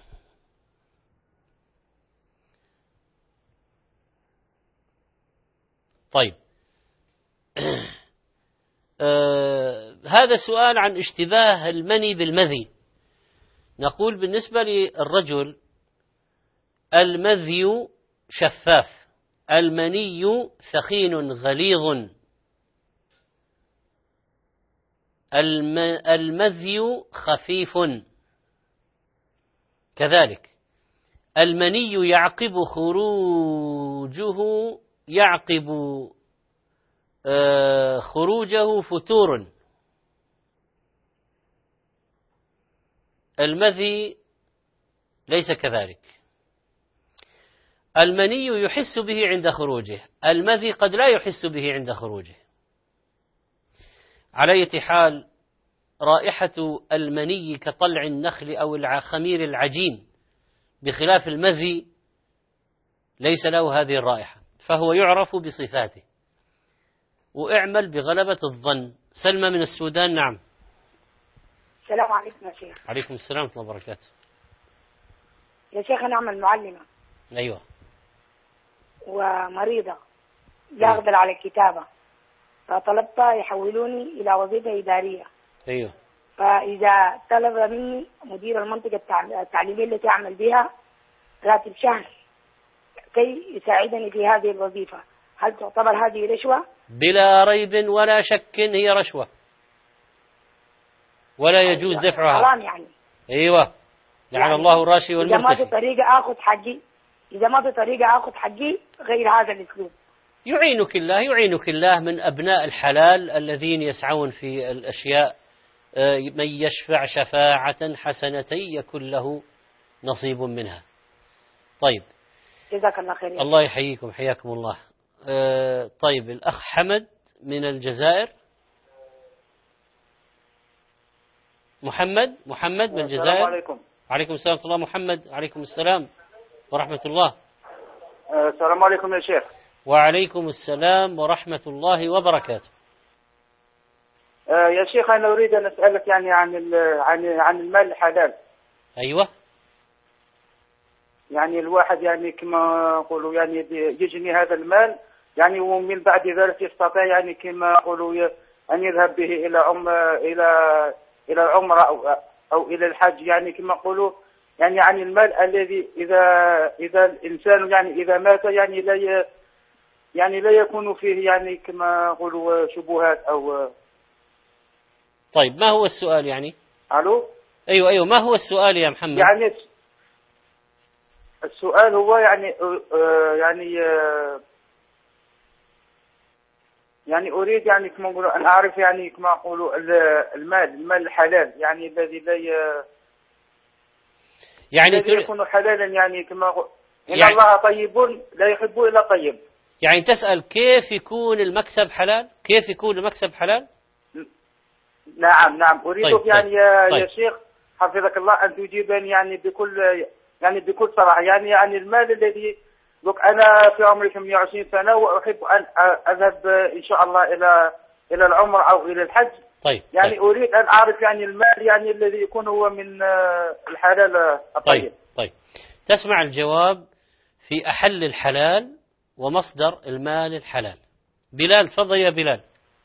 طيب، هذا سؤال عن اشتباه المني بالمذي. نقول بالنسبة للرجل المذي شفاف، المني ثخين غليظ. المذي خفيف. كذلك المني يعقب خروجه فتور. المذي ليس كذلك. المني يحس به عند خروجه، المذي قد لا يحس به عند خروجه. على أي حال، رائحة المني كطلع النخل أو خمير العجين، بخلاف المذي ليس له هذه الرائحة، فهو يعرف بصفاته. واعمل بغلبة الظن. سلمى من السودان. نعم. السلام عليكم يا شيخ. عليكم السلام ورحمة الله وبركاته. يا شيخ أنا أعمل معلمة. أيوة. ومريضة لا أقدر على الكتابة، فطلبت يحولوني إلى وظيفة إدارية. أيوة. فإذا طلب مني مدير المنطقة التعليمية التي أعمل بها راتب شهر كي يساعدني في هذه الوظيفة، هل تعتبر هذه رشوة؟ بلا ريب ولا شك هي رشوة، ولا يجوز دفعها. حرام يعني. أيوة. لعن الله الراشي والمرتشي. إذا ما في طريقة آخذ حقي غير هذا الأسلوب. يعينك الله من أبناء الحلال الذين يسعون في الأشياء. من يشفع شفاعة حسنة يكن له نصيب منها. طيب، جزاك الله خير. الله يحييكم، حياكم الله. طيب، الأخ حمد من الجزائر. محمد من الجزائر. السلام عليكم. عليكم السلام ورحمة الله. محمد. عليكم السلام ورحمة الله. السلام عليكم يا شيخ. وعليكم السلام ورحمة الله وبركاته. يا شيخ أنا أريد أن أسألك يعني عن المال الحلال. أيوة. يعني الواحد يعني كما يقولوا يعني يجني هذا المال يعني، ومن بعد ذلك يستطيع يعني كما يقولوا أن يذهب به إلى العمرة أو إلى الحج، يعني كما يقولوا يعني عن المال الذي إذا الإنسان يعني إذا مات يعني لا يكون فيه يعني كما يقولوا شبهات أو. طيب، ما هو السؤال يعني؟ ألو. أيوة، ما هو السؤال يا محمد؟ يعني السؤال هو يعني أريد يعني كما نقولوا أن أعرف يعني كما يقولوا المال الحلال يعني الذي لا الذي يكون حلالا يعني كما إن الله طيب لا يحب إلا طيب. يعني تسأل كيف يكون المكسب حلال؟ كيف يكون المكسب حلال؟ نعم أريدك يعني يا شيخ حفظك الله أن تجيبني يعني بكل صراحة يعني المال الذي أنا في عمري 28 سنة وأحب أن أذهب إن شاء الله إلى العمرة أو إلى الحج. طيب. يعني أريد أن أعرف يعني المال يعني الذي يكون هو من الحلال الطيب. طيب. تسمع الجواب في أحل الحلال ومصدر المال الحلال. بلال تفضل يا بلال.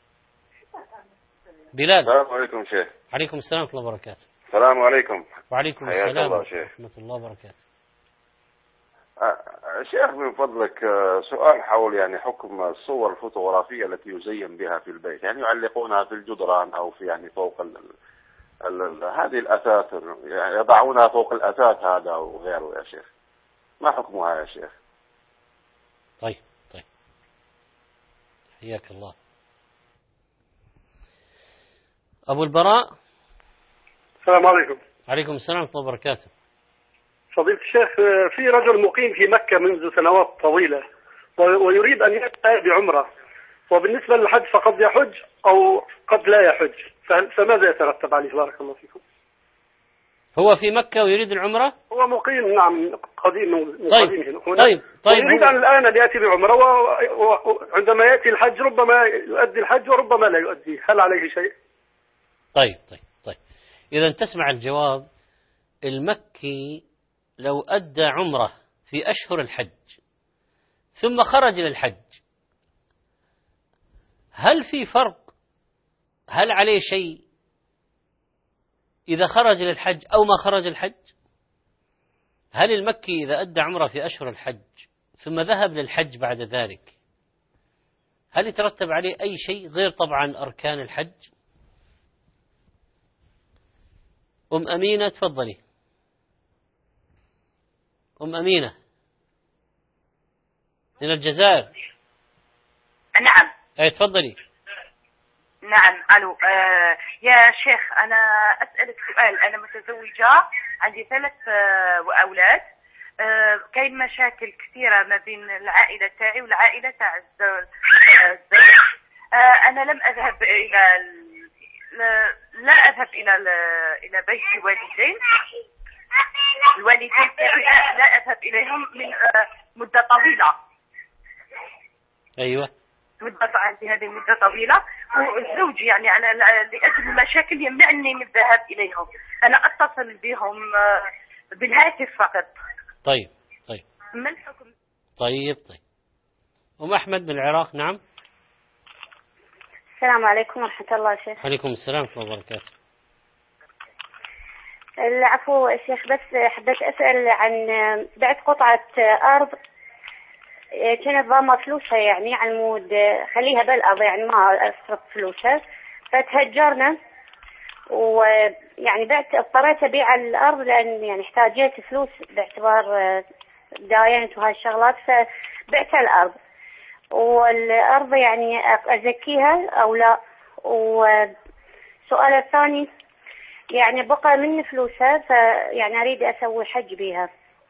بلال. السلام عليكم شيخ. عليكم السلام ورحمة الله وبركاته. السلام عليكم. وعليكم السلام ورحمة الله وبركاته. شيخ من فضلك سؤال حول يعني حكم الصور الفوتوغرافية التي يزين بها في البيت، يعني يعلقونها في الجدران أو في يعني فوق هذه الأثاث، يعني يضعونها فوق الأثاث هذا وغيره يا شيخ، ما حكمها يا شيخ؟ طيب حياك الله. أبو البراء. السلام عليكم. عليكم السلام ورحمة الله وبركاته. فضيلة الشيخ، في رجل مقيم في مكة منذ سنوات طويلة ويريد أن يأتي بعمرة، وبالنسبة للحج فقد يحج أو قد لا يحج، فماذا يترتب عليه؟ بارك الله فيكم. هو في مكة ويريد العمرة؟ هو مقيم نعم قديم. طيب ويريد الآن أن يأتي بعمرة، وعندما يأتي الحج ربما يؤدي الحج وربما لا يؤديه، هل عليه شيء؟ طيب إذا تسمع الجواب. المكي لو أدى عمرة في أشهر الحج ثم خرج للحج، هل في فرق؟ هل عليه شيء إذا خرج للحج أو ما خرج الحج؟ هل المكي إذا أدى عمرة في أشهر الحج ثم ذهب للحج بعد ذلك، هل يترتب عليه أي شيء غير طبعا أركان الحج؟ أم أمينة تفضلي. أم أمينة من الجزائر. نعم. تفضلي. نعم. ألو. يا شيخ أنا أسألك سؤال. أنا متزوجة، عندي 3 أولاد. كاين مشاكل كثيرة ما بين العائلة تاعي والعائلة تاع الزوج. أنا لم أذهب لا أذهب إلى بيت الوالدين تاعي، لا أذهب إليهم من مدة طويلة. أيوة. عندي هذه مدة طويلة، والزوج يعني أنا لأجل المشاكل يمنعني من الذهاب إليهم. أنا أتصل بهم بالهاتف فقط. طيب. ما الحكم؟ طيب. أم أحمد من العراق. نعم. السلام عليكم ورحمة الله شيخ. عليكم السلام ورحمة الله وبركاته. العفو شيخ، بس حبيت أسأل عن بعت قطعة أرض كانت ضامة فلوسها، يعني على مود خليها بالأرض، يعني ما أصرف فلوسها، فتهجرنا ويعني اضطريت أبيع الأرض لأن يعني احتاجيت فلوس باعتبار داينت وهاي الشغلات، فبعت الأرض. والأرض يعني أزكيها أو لا؟ والسؤال الثاني يعني بقى مني فلوسها، فيعني أريد أسوي حج بيها،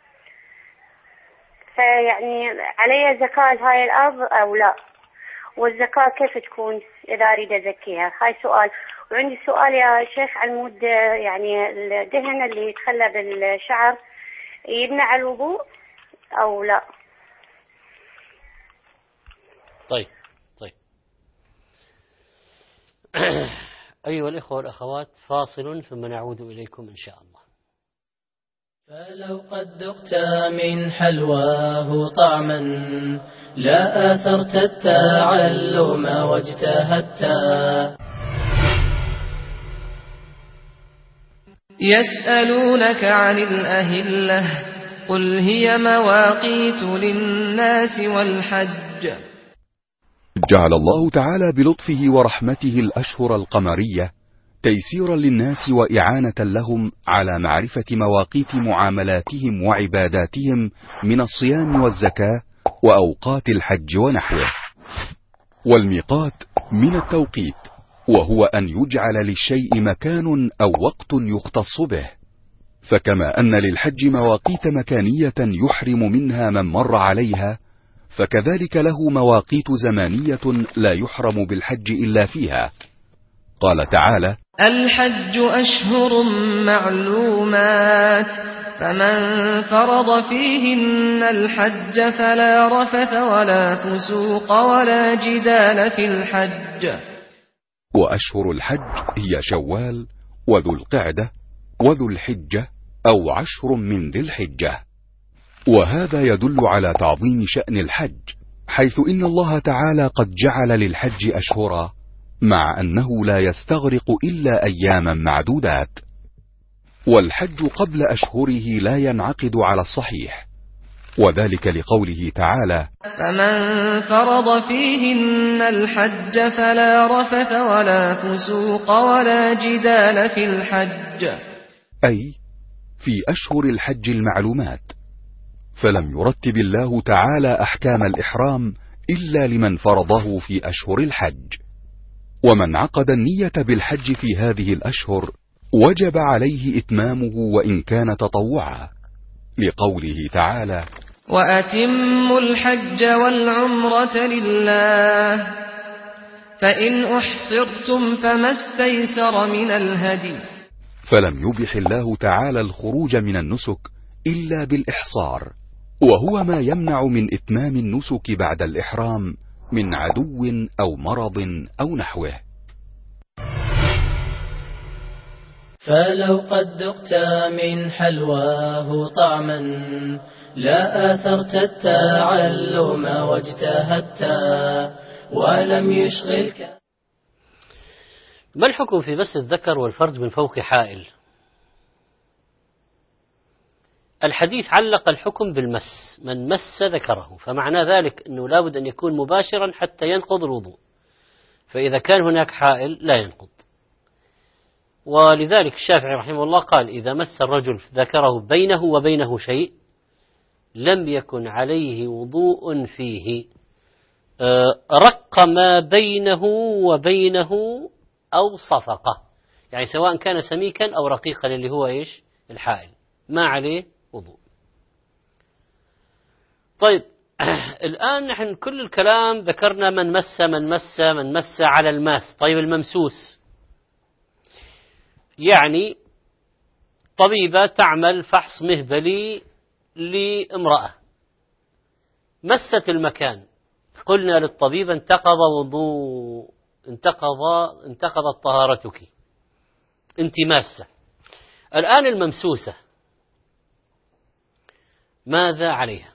فيعني علي زكاة هاي الأرض أو لا؟ والزكاة كيف تكون إذا أريد أزكيها؟ هاي سؤال. وعندي سؤال يا شيخ عن مود يعني الدهن اللي يتخلى بالشعر يمنع الوضوء أو لا؟ طيب. أيها الإخوة والأخوات، فاصل ثم نعود إليكم إن شاء الله. فلو قد ذقت من حلواه طعما لا آثرت التعلم واجتهدت. يسألونك عن الأهلة قل هي مواقيت للناس والحج. جعل الله تعالى بلطفه ورحمته الأشهر القمرية تيسيرا للناس وإعانة لهم على معرفة مواقيت معاملاتهم وعباداتهم من الصيام والزكاة وأوقات الحج ونحوه. والميقات من التوقيت، وهو أن يجعل للشيء مكان أو وقت يختص به، فكما أن للحج مواقيت مكانية يحرم منها من مر عليها، فكذلك له مواقيت زمانية لا يحرم بالحج إلا فيها. قال تعالى: الحج أشهر معلومات فمن فرض فيهن الحج فلا رفث ولا فسوق ولا جدال في الحج. وأشهر الحج هي شوال وذو القعدة وذو الحجة أو 10 من ذي الحجة. وهذا يدل على تعظيم شأن الحج، حيث إن الله تعالى قد جعل للحج أشهرا، مع أنه لا يستغرق إلا أياما معدودات، والحج قبل أشهره لا ينعقد على الصحيح، وذلك لقوله تعالى: فمن فرض فيهن الحج فلا رفث ولا فسوق ولا جدال في الحج، أي في أشهر الحج المعلومات، فلم يرتب الله تعالى أحكام الإحرام إلا لمن فرضه في أشهر الحج، ومن عقد النية بالحج في هذه الأشهر وجب عليه إتمامه وإن كان تطوعا، لقوله تعالى: وأتموا الحج والعمرة لله فإن أحصرتم فما استيسر من الهدي. فلم يبح الله تعالى الخروج من النسك إلا بالإحصار، وهو ما يمنع من إتمام النسك بعد الإحرام من عدو أو مرض أو نحوه. فلو قد ذقت من حلواه طعما لا آثرت التعلم واجتهدت ولم يشغلك. ما الحكم في مس الذكر والفرج من فوق حائل؟ الحديث علق الحكم بالمس، من مس ذكره، فمعنى ذلك أنه لابد أن يكون مباشرا حتى ينقض الوضوء، فإذا كان هناك حائل لا ينقض. ولذلك الشافعي رحمه الله قال: إذا مس الرجل ذكره بينه وبينه شيء لم يكن عليه وضوء فيه، رق ما بينه وبينه أو صفقة، يعني سواء كان سميكا أو رقيقا اللي هو إيش الحائل، ما عليه وضوء. طيب الآن نحن كل الكلام ذكرنا من مس على الماس. طيب الممسوس، يعني طبيبة تعمل فحص مهبلي لامرأة، مست المكان، قلنا للطبيب: انتقض وضوء، انتقضت طهارتك، انت ماسة. الآن الممسوسة ماذا عليها؟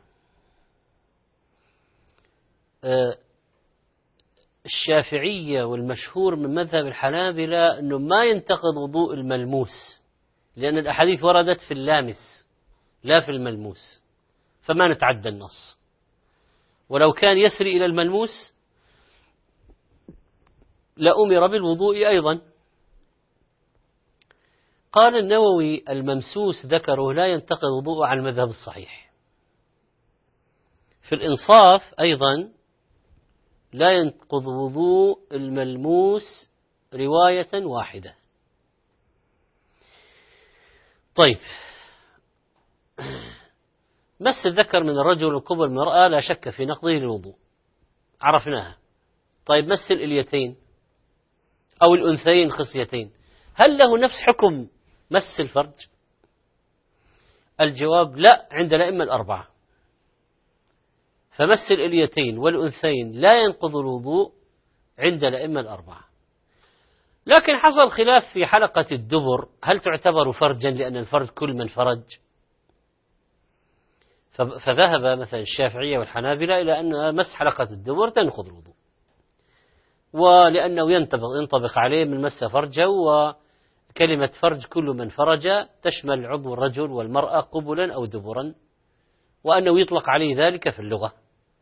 الشافعية والمشهور من مذهب الحنابلة أنه ما ينتقض وضوء الملموس، لأن الأحاديث وردت في اللامس لا في الملموس، فما نتعدى النص، ولو كان يسري إلى الملموس لأمر بالوضوء أيضا. قال النووي: الممسوس ذكره لا ينتقض وضوءه على المذهب الصحيح. في الإنصاف أيضا لا ينقض وضوء الملموس رواية واحدة. طيب مس الذكر من الرجل وقبل المرأة لا شك في نقضه للوضوء، عرفناها. طيب مس الإليتين أو الأنثيين خصيتين، هل له نفس حكم مس الفرج؟ الجواب لا، عند الأئمة الأربعة. فمس الإليتين والأنثيين لا ينقض الوضوء عند الأئمة الأربعة. لكن حصل خلاف في حلقة الدبر، هل تعتبر فرجا لأن الفرج كل من فرج؟ فذهب مثلا الشافعية والحنابلة إلى أن مس حلقة الدبر تنقض الوضوء، ولأنه ينطبق عليه من مس فرجه، وكلمة فرج كل من فرج تشمل عضو الرجل والمرأة قبلا أو دبرا، وأنه يطلق عليه ذلك في اللغة.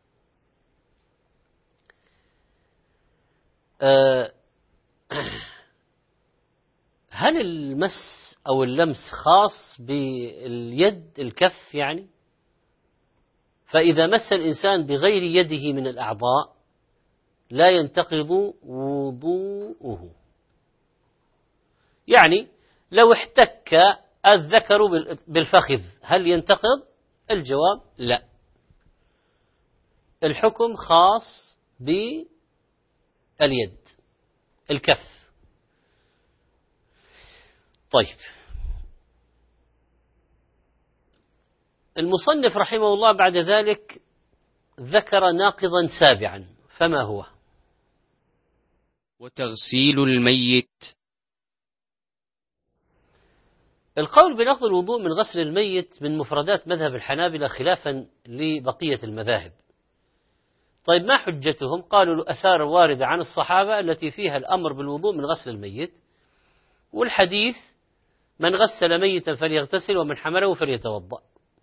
هل المس أو اللمس خاص باليد الكف يعني؟ فإذا مس الإنسان بغير يده من الأعضاء لا ينتقض وضوءه. يعني لو احتك الذكر بالفخذ هل ينتقض؟ الجواب لا، الحكم خاص باليد الكف. طيب المصنف رحمه الله بعد ذلك ذكر ناقضا سابعا، فما هو؟ وتغسيل الميت. القول بنقض الوضوء من غسل الميت من مفردات مذهب الحنابلة خلافا لبقية المذاهب. طيب ما حجتهم؟ قالوا الآثار الواردة عن الصحابة التي فيها الأمر بالوضوء من غسل الميت، والحديث من غسل ميتا فليغتسل ومن حمله فليتوضأ.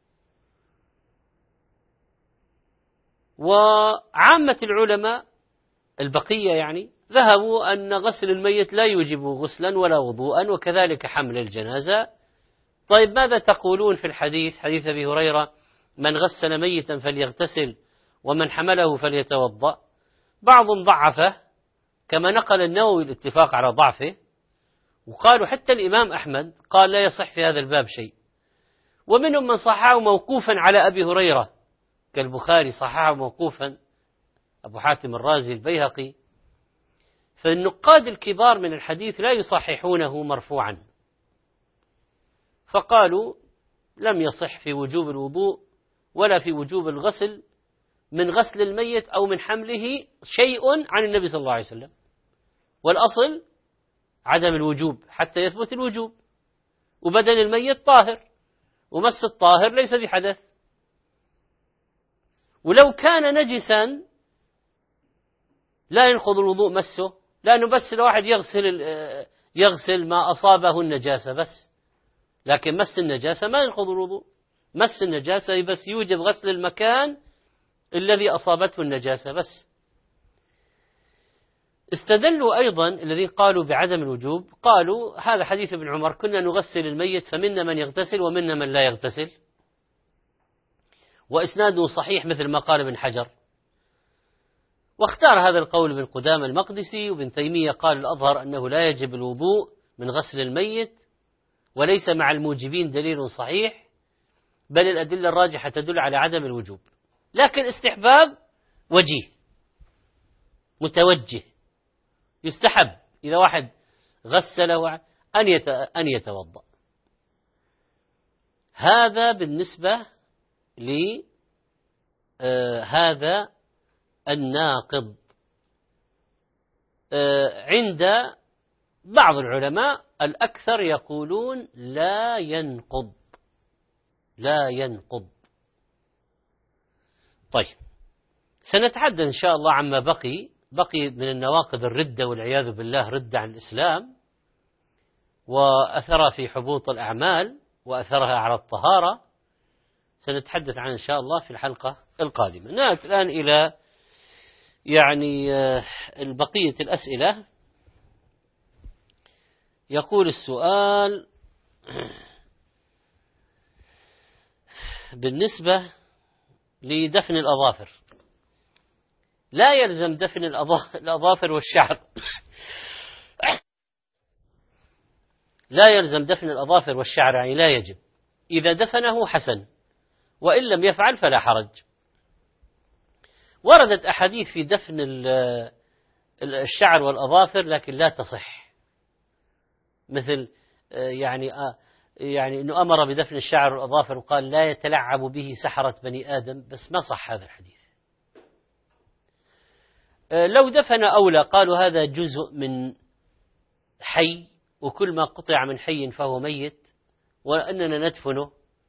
وعامة العلماء البقية يعني ذهبوا أن غسل الميت لا يوجب غسلا ولا وضوءا، وكذلك حمل الجنازة. طيب ماذا تقولون في الحديث، حديث أبي هريرة من غسل ميتا فليغتسل ومن حمله فليتوضأ؟ بعض ضعفه كما نقل النووي الاتفاق على ضعفه، وقالوا حتى الإمام أحمد قال لا يصح في هذا الباب شيء، ومنهم من صححه موقوفا على أبي هريرة كالبخاري صححه موقوفا، أبو حاتم الرازي، البيهقي. فالنقاد الكبار من الحديث لا يصححونه مرفوعا، فقالوا لم يصح في وجوب الوضوء ولا في وجوب الغسل من غسل الميت أو من حمله شيء عن النبي صلى الله عليه وسلم، والأصل عدم الوجوب حتى يثبت الوجوب، وبدن الميت طاهر، ومس الطاهر ليس بحدث. ولو كان نجسا لا ينقض الوضوء مسه، لأنه بس الواحد يغسل ما أصابه النجاسة بس، لكن مس النجاسة ما ينقض الوضوء. مس النجاسة بس يوجب غسل المكان الذي أصابته النجاسة بس. استدلوا أيضا الذين قالوا بعدم الوجوب، قالوا هذا حديث ابن عمر كنا نغسل الميت فمنا من يغتسل ومنا من لا يغتسل، وإسناده صحيح مثل ما قال ابن حجر. واختار هذا القول ابن قدامة المقدسي، وابن تيمية قال الأظهر أنه لا يجب الوضوء من غسل الميت، وليس مع الموجبين دليل صحيح، بل الأدلة الراجحة تدل على عدم الوجوب، لكن استحباب وجيه متوجه، يستحب إذا واحد غسله أن يتوضأ. هذا بالنسبة لهذا الناقض. عند بعض العلماء الأكثر يقولون لا ينقض. طيب سنتحدث إن شاء الله عما بقي من النواقض الردة والعياذ بالله، ردة عن الإسلام وأثرها في حبوط الأعمال وأثرها على الطهارة، سنتحدث عنه إن شاء الله في الحلقة القادمة. نأتي الآن إلى بقية الأسئلة. يقول السؤال بالنسبة لدفن الأظافر، لا يلزم دفن الأظافر والشعر لا يلزم دفن الأظافر والشعر، يعني لا يجب. إذا دفنه حسن، وإن لم يفعل فلا حرج. وردت أحاديث في دفن الشعر والأظافر لكن لا تصح، مثل يعني أنه أمر بدفن الشعر والأظافر وقال لا يتلعب به سحرة بني آدم، بس ما صح هذا الحديث. لو دفن أولى، قالوا هذا جزء من حي، وكل ما قطع من حي فهو ميت، وأننا ندفنه،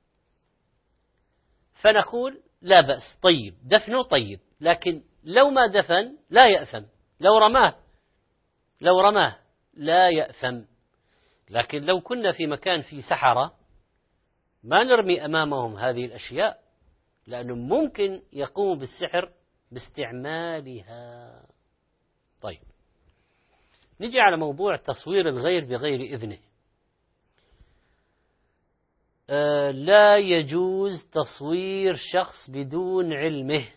فنقول لا بأس، طيب دفنه طيب، لكن لو ما دفن لا يأثم، لو رماه لا يأثم. لكن لو كنا في مكان فيه سحرة ما نرمي أمامهم هذه الأشياء، لأنه ممكن يقوم بالسحر باستعمالها. طيب نجي على موضوع تصوير الغير بغير إذنه. لا يجوز تصوير شخص بدون علمه،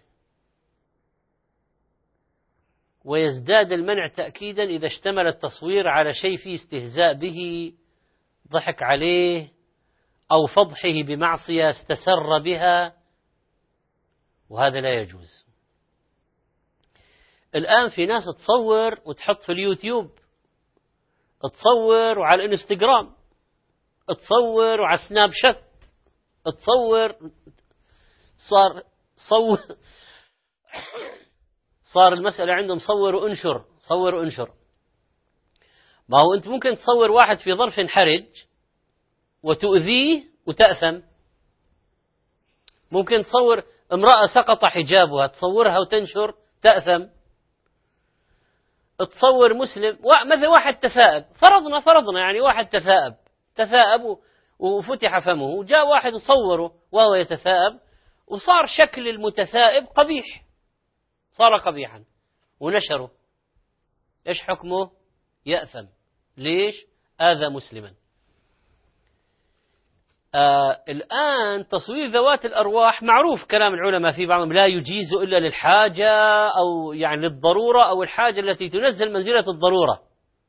ويزداد المنع تأكيدا إذا اشتمل التصوير على شيء فيه استهزاء به، ضحك عليه، أو فضحه بمعصية استسر بها، وهذا لا يجوز. الآن في ناس تصور وتحط في اليوتيوب، تصور وعلى الانستغرام، تصور وعلى سناب شات، تصور، صار المسألة عندهم صور وانشر. ما هو أنت ممكن تصور واحد في ظرف حرج وتؤذيه وتأثم. ممكن تصور امرأة سقط حجابها، تصورها وتنشر تأثم. تصور مسلم مثل واحد تثائب، فرضنا يعني واحد تثائب وفتح فمه، وجاء واحد وصوره وهو يتثائب وصار شكل المتثائب قبيح، صار قبيحا ونشره، إيش حكمه؟ يأثم. ليش؟ آذى مسلما. الآن تصوير ذوات الأرواح معروف كلام العلماء في بعضهم لا يجيز إلا للحاجة أو يعني للضرورة أو الحاجة التي تنزل منزلة الضرورة.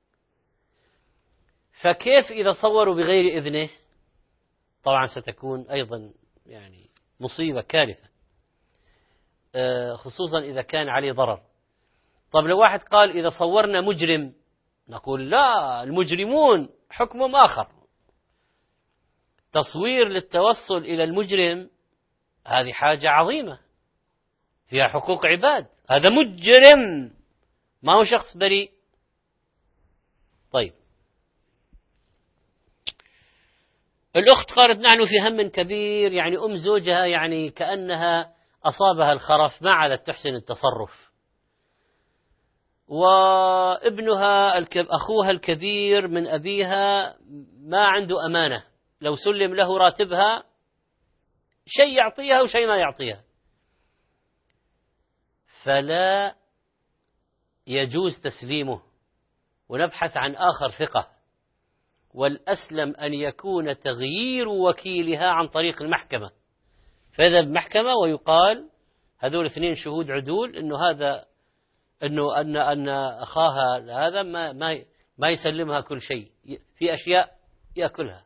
فكيف إذا صوروا بغير إذنه؟ طبعا ستكون أيضا يعني مصيبة كارثة، خصوصا إذا كان عليه ضرر. طب لو واحد قال إذا صورنا مجرم، نقول لا، المجرمون حكمهم آخر. تصوير للتوصل إلى المجرم هذه حاجة عظيمة فيها حقوق عباد، هذا مجرم ما هو شخص بريء. طيب الأخت قالت نحن في هم كبير، يعني أم زوجها يعني كأنها أصابها الخرف، ما عادت تحسن التصرف، وابنها أخوها الكبير من أبيها ما عنده أمانة، لو سلم له راتبها شيء يعطيها وشيء ما يعطيها، فلا يجوز تسليمه، ونبحث عن آخر ثقة، والأسلم أن يكون تغيير وكيلها عن طريق المحكمة. فيذهب المحكمة ويقال هذول 2 شهود عدول إنه أن أخاها هذا ما يسلمها كل شيء، في أشياء يأكلها،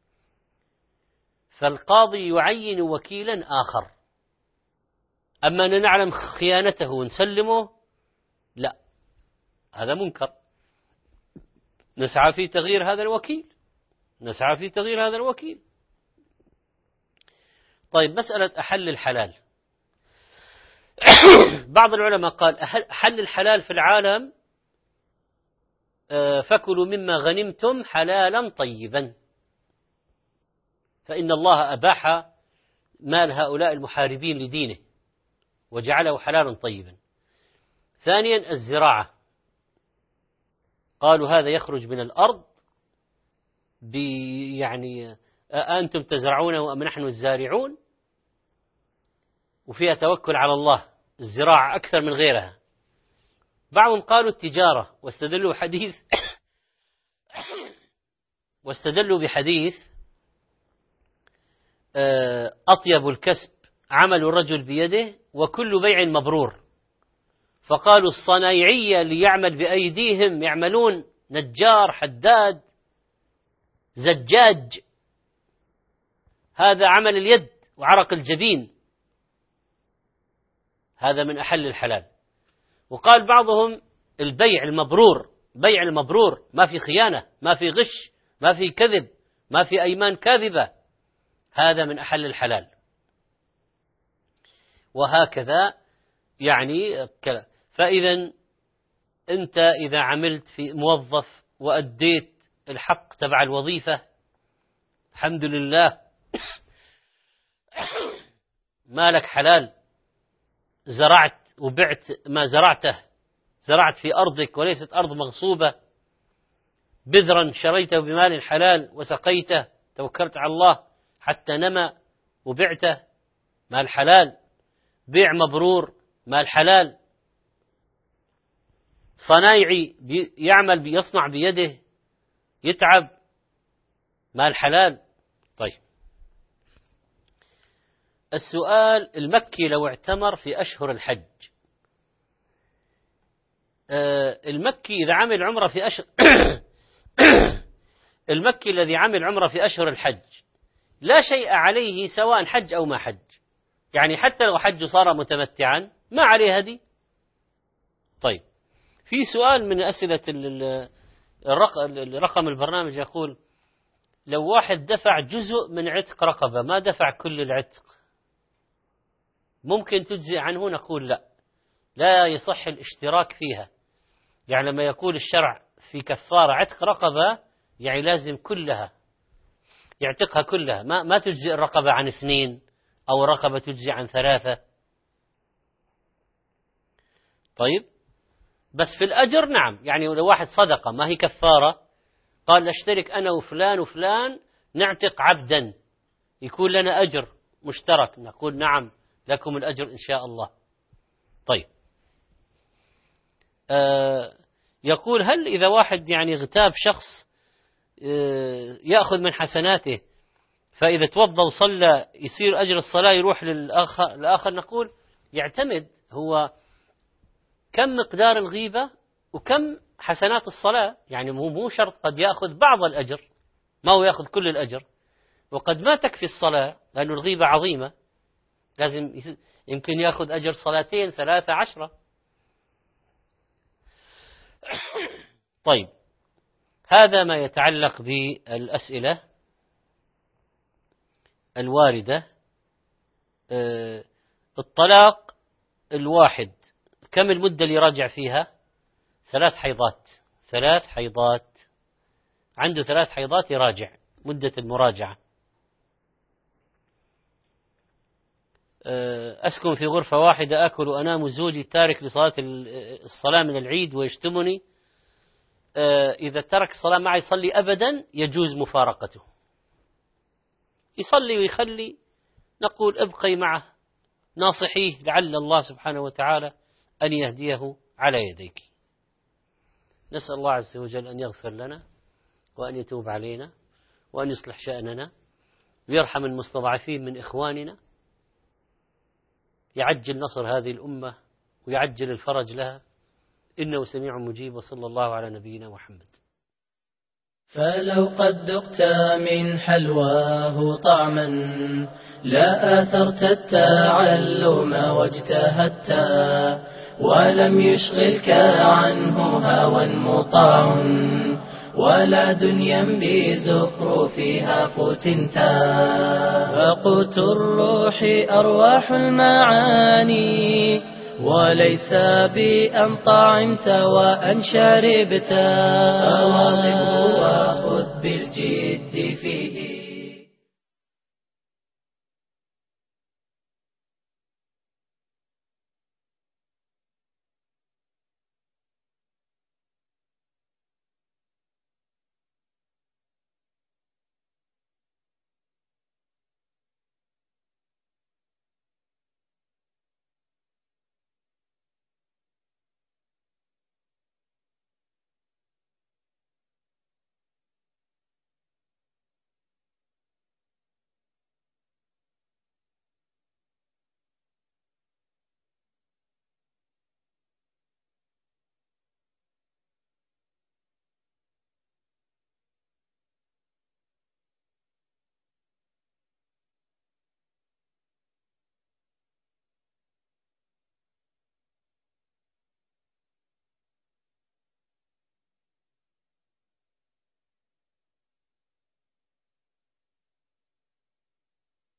فالقاضي يعين وكيلا آخر. أما أن نعلم خيانته ونسلمه لا، هذا منكر، نسعى في تغيير هذا الوكيل. طيب مسألة أحل الحلال، بعض العلماء قال حل الحلال في العالم فكلوا مما غنمتم حلالا طيبا، فإن الله أباح مال هؤلاء المحاربين لدينه وجعله حلالا طيبا. ثانيا الزراعة، قالوا هذا يخرج من الأرض يعني أنتم تزرعونه أم نحن الزارعون، وفيها توكل على الله، الزراعة أكثر من غيرها. بعضهم قالوا التجارة، واستدلوا بحديث أطيب الكسب عمل الرجل بيده وكل بيع مبرور، فقالوا الصنايعية اللي يعمل بأيديهم يعملون نجار، حداد، زجاج، هذا عمل اليد وعرق الجبين، هذا من أحل الحلال. وقال بعضهم البيع المبرور ما في خيانة، ما في غش، ما في كذب، ما في أيمان كاذبة، هذا من أحل الحلال. وهكذا يعني فإذا أنت إذا عملت في موظف وأديت الحق تبع الوظيفة الحمد لله مالك حلال، زرعت وبعت ما زرعته، زرعت في أرضك وليست أرض مغصوبة، بذرا شريته بمال حلال وسقيته، توكلت على الله حتى نمى وبعته، مال حلال، بيع مبرور مال حلال. صنايعي يعمل يصنع بيده يتعب، مال حلال. طيب السؤال، المكي لو اعتمر في أشهر الحج، المكي إذا عمل عمره في المكي الذي عمل عمره في أشهر الحج لا شيء عليه سواء حج أو ما حج، يعني حتى لو حج صار متمتعا ما عليه هدي. طيب في سؤال من أسئلة الرقم البرنامج يقول لو واحد دفع جزء من عتق رقبة ما دفع كل العتق ممكن تجزئ عنه؟ نقول لا يصح الاشتراك فيها. يعني لما يقول الشرع في كفارة عتق رقبة يعني لازم كلها يعتقها كلها، ما تجزئ الرقبة عن 2 أو الرقبة تجزئ عن 3. طيب، بس في الأجر نعم، يعني لو واحد صدقة ما هي كفارة، قال نشترك أنا وفلان وفلان نعتق عبدا يكون لنا أجر مشترك، نقول نعم لكم الأجر إن شاء الله. طيب، يقول هل إذا واحد يعني اغتاب شخص يأخذ من حسناته، فإذا توضى وصلى يصير أجر الصلاة يروح للآخر؟ نقول يعتمد هو كم مقدار الغيبة وكم حسنات الصلاة، يعني مو شرط، قد يأخذ بعض الأجر ما هو يأخذ كل الأجر، وقد ما تكفي الصلاة لأن الغيبة عظيمة، لازم يمكن يأخذ أجر 2 3 10. طيب، هذا ما يتعلق بالأسئلة الواردة. الطلاق الواحد كم المدة اللي يراجع فيها؟ 3 حيضات. 3 حيضات، عنده 3 حيضات يراجع مدة المراجعة. أسكن في غرفة واحدة، أكل وأنام، زوجي تارك لصلاة الصلاة من العيد ويشتمني. إذا ترك الصلاة معي يصلي أبدا يجوز مفارقته، يصلي ويخلي، نقول ابقي معه ناصحيه لعل الله سبحانه وتعالى أن يهديه على يديك. نسأل الله عز وجل أن يغفر لنا وأن يتوب علينا وأن يصلح شأننا ويرحم المستضعفين من إخواننا، يعجل نصر هذه الأمة ويعجل الفرج لها، إنه سميع مجيب. وصلى الله على نبينا محمد. فلو قد ذقت من حلواه طعما لا آثرت التعلم واجتهدت، ولم يشغلك عنه هوى مطاع ولا دنيا بزخرفها فتنتا. فقوت الروح أرواح المعاني، وليس بأن طعمت وأن شربت. فواظبه وخذ بالجد